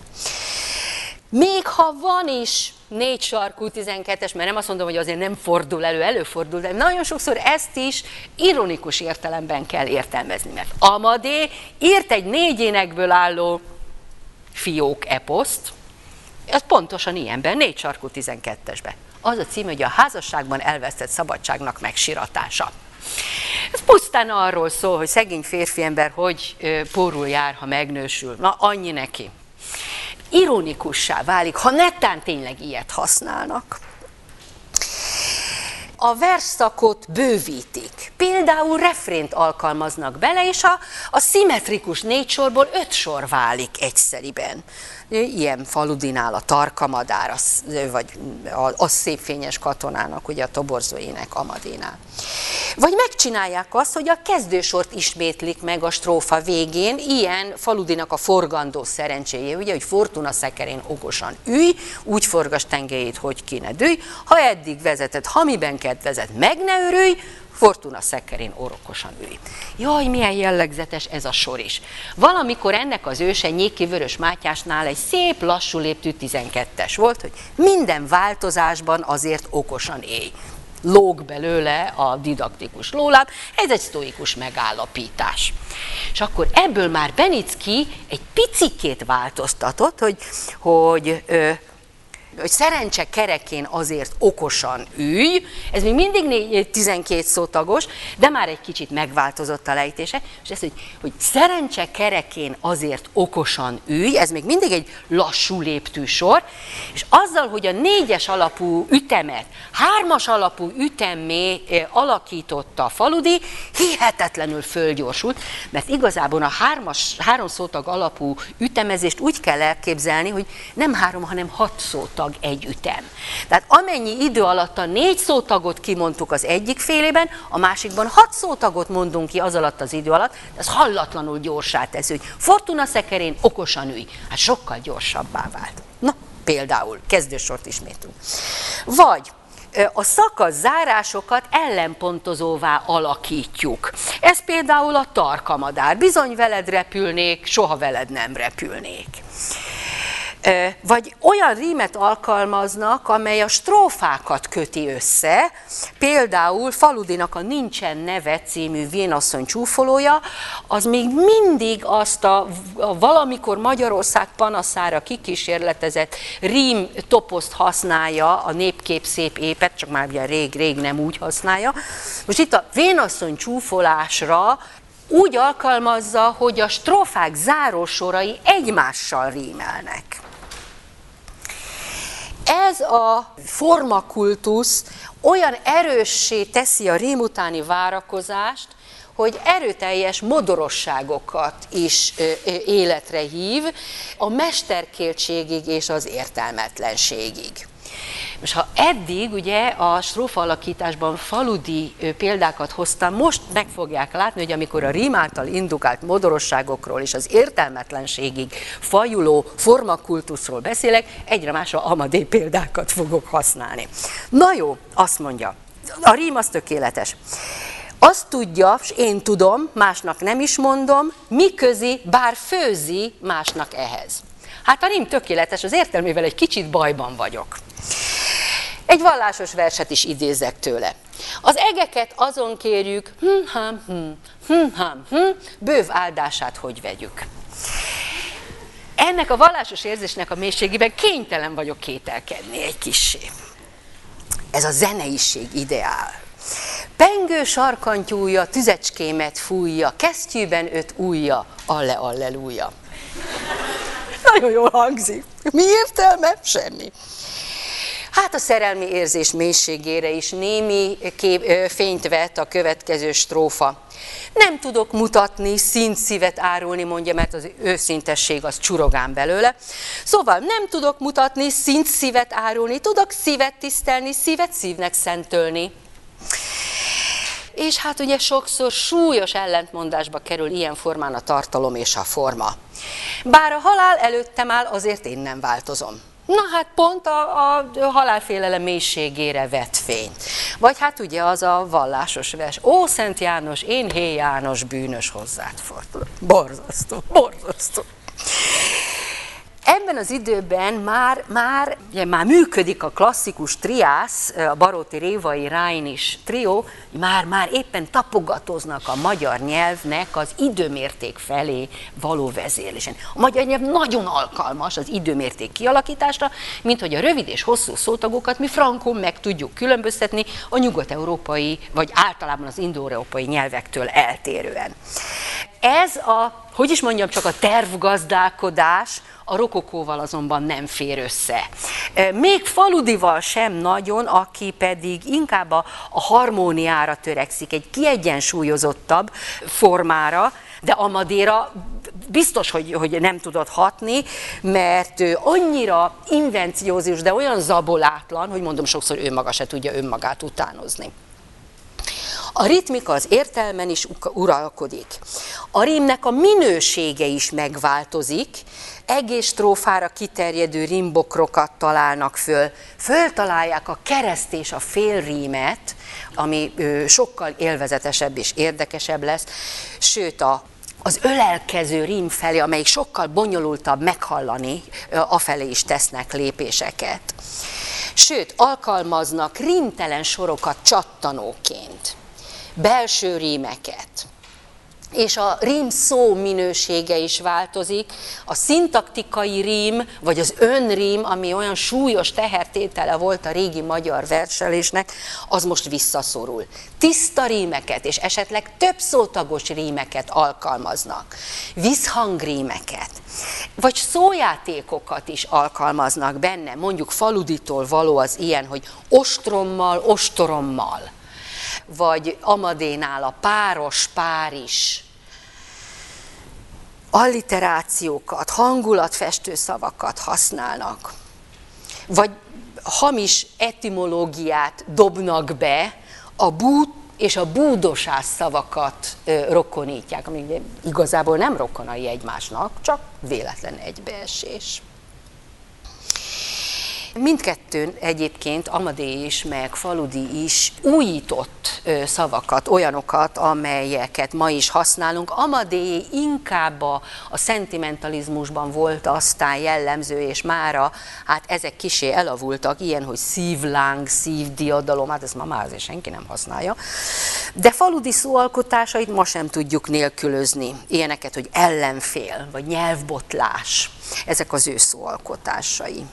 Még ha van is 4 sarkú 12-es, mert nem azt mondom, hogy azért nem fordul elő, előfordul, de nagyon sokszor ezt is ironikus értelemben kell értelmezni, mert Amadé írt egy 4 énekből álló fiók eposzt, ez pontosan ilyenben, 4 sarkú 12-esben. Az a cím, hogy a házasságban elvesztett szabadságnak megsiratása. Ez pusztán arról szól, hogy szegény férfi ember hogy pórul jár, ha megnősül. Na, annyi neki. Ironikussá válik, ha netán tényleg ilyet használnak. A versszakot bővítik. Például refrént alkalmaznak bele, és a szimmetrikus 4 sorból 5 sor válik egyszeriben. Ilyen Faludinál a Tarkamadár, vagy a szép fényes katonának, ugye a toborzóének Amadénál. Vagy megcsinálják azt, hogy a kezdősort ismétlik meg a strófa végén, ilyen Faludinak a Forgandó szerencséje, ugye, hogy Fortuna szekerén okosan ülj, úgy forgass tengelyét, hogy ki ne dőj, ha eddig vezetett, ha miben vezet, meg ne örülj, Fortuna szekerén orokosan ülj. Jaj, milyen jellegzetes ez a sor is. Valamikor ennek az őse Nyéki Vörös Mátyásnál egy szép, lassú léptű 12-es volt, hogy minden változásban azért okosan élj. Lóg belőle a didaktikus lóláb, ez egy sztoikus megállapítás. És akkor ebből már Benicki egy picikét változtatott, hogy szerencse kerekén azért okosan ülj, ez még mindig 12 szótagos, de már egy kicsit megváltozott a lejtése, és ez, hogy szerencse kerekén azért okosan ülj, ez még mindig egy lassú léptű sor, és azzal, hogy a 4-es alapú ütemet 3-as alapú ütemmé alakította a Faludi, hihetetlenül fölgyorsult, mert igazából a 3 szótag alapú ütemezést úgy kell elképzelni, hogy nem 3, hanem 6 szótag egy ütem. Tehát amennyi idő alatt a 4 szótagot kimondtuk az egyik félében, a másikban 6 szótagot mondunk ki az alatt az idő alatt, ez hallatlanul gyorsá tesz, hogy Fortuna szekerén okosan ülj. Hát sokkal gyorsabbá vált. Na, például, kezdősort ismétlünk. Vagy a szakasz zárásokat ellenpontozóvá alakítjuk. Ez például a tarkamadár. Bizony veled repülnék, soha veled nem repülnék. Vagy olyan rímet alkalmaznak, amely a strófákat köti össze, például Faludinak a Nincsen neve című Vénasszony csúfolója, az még mindig azt a valamikor Magyarország panaszára kikísérletezett rím toposzt használja, a népkép szép épet, csak már ugye rég nem úgy használja. Most itt a Vénasszony csúfolásra úgy alkalmazza, hogy a strófák zárósorai egymással rímelnek. Ez a formakultusz olyan erőssé teszi a rím utáni várakozást, hogy erőteljes modorosságokat is életre hív, a mesterkéltségig és az értelmetlenségig. Most ha eddig ugye a strófa alakításban faludi példákat hoztam, most meg fogják látni, hogy amikor a rím által indukált modorosságokról és az értelmetlenségig fajuló formakultuszról beszélek, egyre másra Amadé példákat fogok használni. Na jó, azt mondja, a rím az tökéletes. Azt tudja, és én tudom, másnak nem is mondom, mi közi, bár főzi másnak ehhez. Hát a rím tökéletes, az értelmével egy kicsit bajban vagyok. Egy vallásos verset is idézek tőle. Az egeket azon kérjük, bőv áldását hogy vegyük. Ennek a vallásos érzésnek a mélységében kénytelen vagyok kételkedni egy kissé. Ez a zeneiség ideál. Pengő sarkantyúja, tüzecskémet fújja, kesztyűben 5 ujja, alleluja. Nagyon jól hangzik. Mi értelme? Semmi. Hát a szerelmi érzés mélységére is némi fényt vett a következő strófa. Nem tudok mutatni, színt szívet árulni, mondja, mert az őszintesség az csurogán belőle. Szóval nem tudok mutatni, színt szívet árulni, tudok szívet tisztelni, szívet szívnek szentölni. És hát ugye sokszor súlyos ellentmondásba kerül ilyen formán a tartalom és a forma. Bár a halál előttem áll, azért én nem változom. Na hát pont a halálfélelem mélységére vett fényt. Vagy hát ugye az a vallásos vers. Ó, Szent János, én Hé János bűnös hozzád fordulok. Borzasztó, borzasztó. Ebben az időben már működik a klasszikus triász, a Baróti Révai Ráinis trió, már éppen tapogatóznak a magyar nyelvnek az időmérték felé való vezérlésen. A magyar nyelv nagyon alkalmas az időmérték kialakításra, mint hogy a rövid és hosszú szótagokat mi frankon meg tudjuk különböztetni a nyugat-európai, vagy általában az indo-európai nyelvektől eltérően. Ez csak a tervgazdálkodás, a rokokóval azonban nem fér össze. Még Faludival sem nagyon, aki pedig inkább a harmóniára törekszik, egy kiegyensúlyozottabb formára, de Amadéra biztos, hogy nem tudott hatni, mert ő annyira invenciózus, de olyan zabolátlan, hogy mondom, sokszor ő maga se tudja önmagát utánozni. A ritmika az értelmen is uralkodik. A rímnek a minősége is megváltozik, egész strófára kiterjedő rímbokrokat találnak föl. Föltalálják a kereszt és a félrímet, ami sokkal élvezetesebb és érdekesebb lesz, sőt az ölelkező rím felé, amelyik sokkal bonyolultabb meghallani, afelé is tesznek lépéseket. Sőt, alkalmaznak rímtelen sorokat csattanóként, belső rímeket. És a rím szó minősége is változik, a szintaktikai rím, vagy az önrím, ami olyan súlyos tehertétele volt a régi magyar verselésnek, az most visszaszorul. Tiszta rímeket és esetleg több szótagos rímeket alkalmaznak, visszhangrímeket, vagy szójátékokat is alkalmaznak benne, mondjuk Faluditól való az ilyen, hogy ostrommal, ostorommal, vagy Amadénál a páros, páris, alliterációkat, hangulatfestő szavakat használnak, vagy hamis etimológiát dobnak be, a bút és a búdosás szavakat rokonítják, amik igazából nem rokonai egymásnak, csak véletlen egybeesés. Mindkettőn egyébként Amadé is, meg Faludi is újított szavakat, olyanokat, amelyeket ma is használunk. Amadé inkább a szentimentalizmusban volt aztán jellemző, és mára hát ezek kissé elavultak, ilyen, hogy szívláng, szívdiadalom, hát ezt ma már azért senki nem használja. De Faludi szóalkotásait ma sem tudjuk nélkülözni. Ilyeneket, hogy ellenfél, vagy nyelvbotlás, ezek az ő szóalkotásai.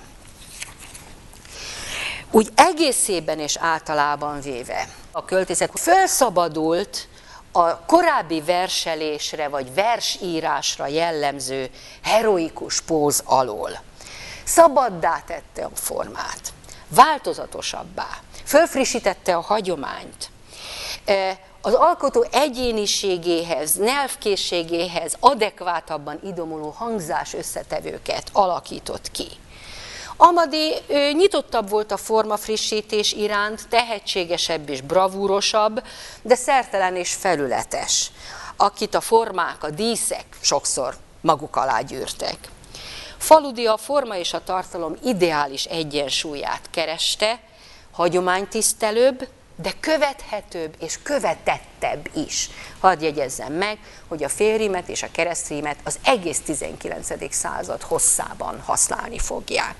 Úgy egészében és általában véve a költészet felszabadult a korábbi verselésre vagy versírásra jellemző heroikus póz alól. Szabaddá tette a formát, változatosabbá, fölfrissítette a hagyományt, az alkotó egyéniségéhez, nyelvkészségéhez adekvátabban idomuló hangzás összetevőket alakított ki. Amadé nyitottabb volt a formafrissítés iránt, tehetségesebb és bravúrosabb, de szertelen és felületes, akit a formák, a díszek sokszor maguk alá gyűrtek. Faludi a forma és a tartalom ideális egyensúlyát kereste, hagyománytisztelőbb, de követhetőbb és követettebb is. Hadd jegyezzem meg, hogy a félrímet és a keresztrímet az egész 19. század hosszában használni fogják.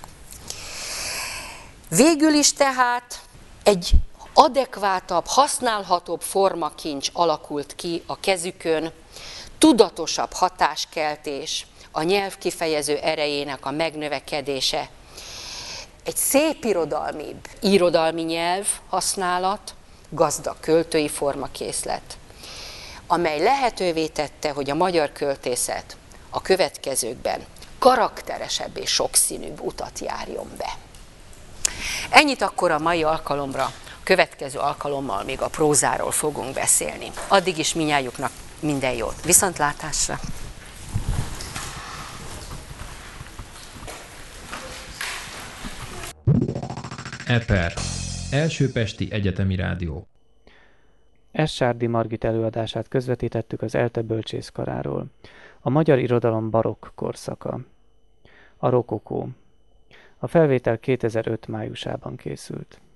Végül is tehát egy adekvátabb, használhatóbb formakincs alakult ki a kezükön, tudatosabb hatáskeltés, a nyelv kifejező erejének a megnövekedése, egy szép irodalmi nyelv használat, gazdag költői formakészlet, amely lehetővé tette, hogy a magyar költészet a következőkben karakteresebb és sokszínűbb utat járjon be. Ennyit akkor a mai alkalomra, a következő alkalommal még a prózáról fogunk beszélni. Addig is mindnyájuknak minden jót. Viszontlátásra! EPER, Elsőpesti Egyetemi Rádió. Essárdi Margit előadását közvetítettük az ELTE bölcsészkaráról. A magyar irodalom barokk korszaka. A rokokó. A felvétel 2005 májusában készült.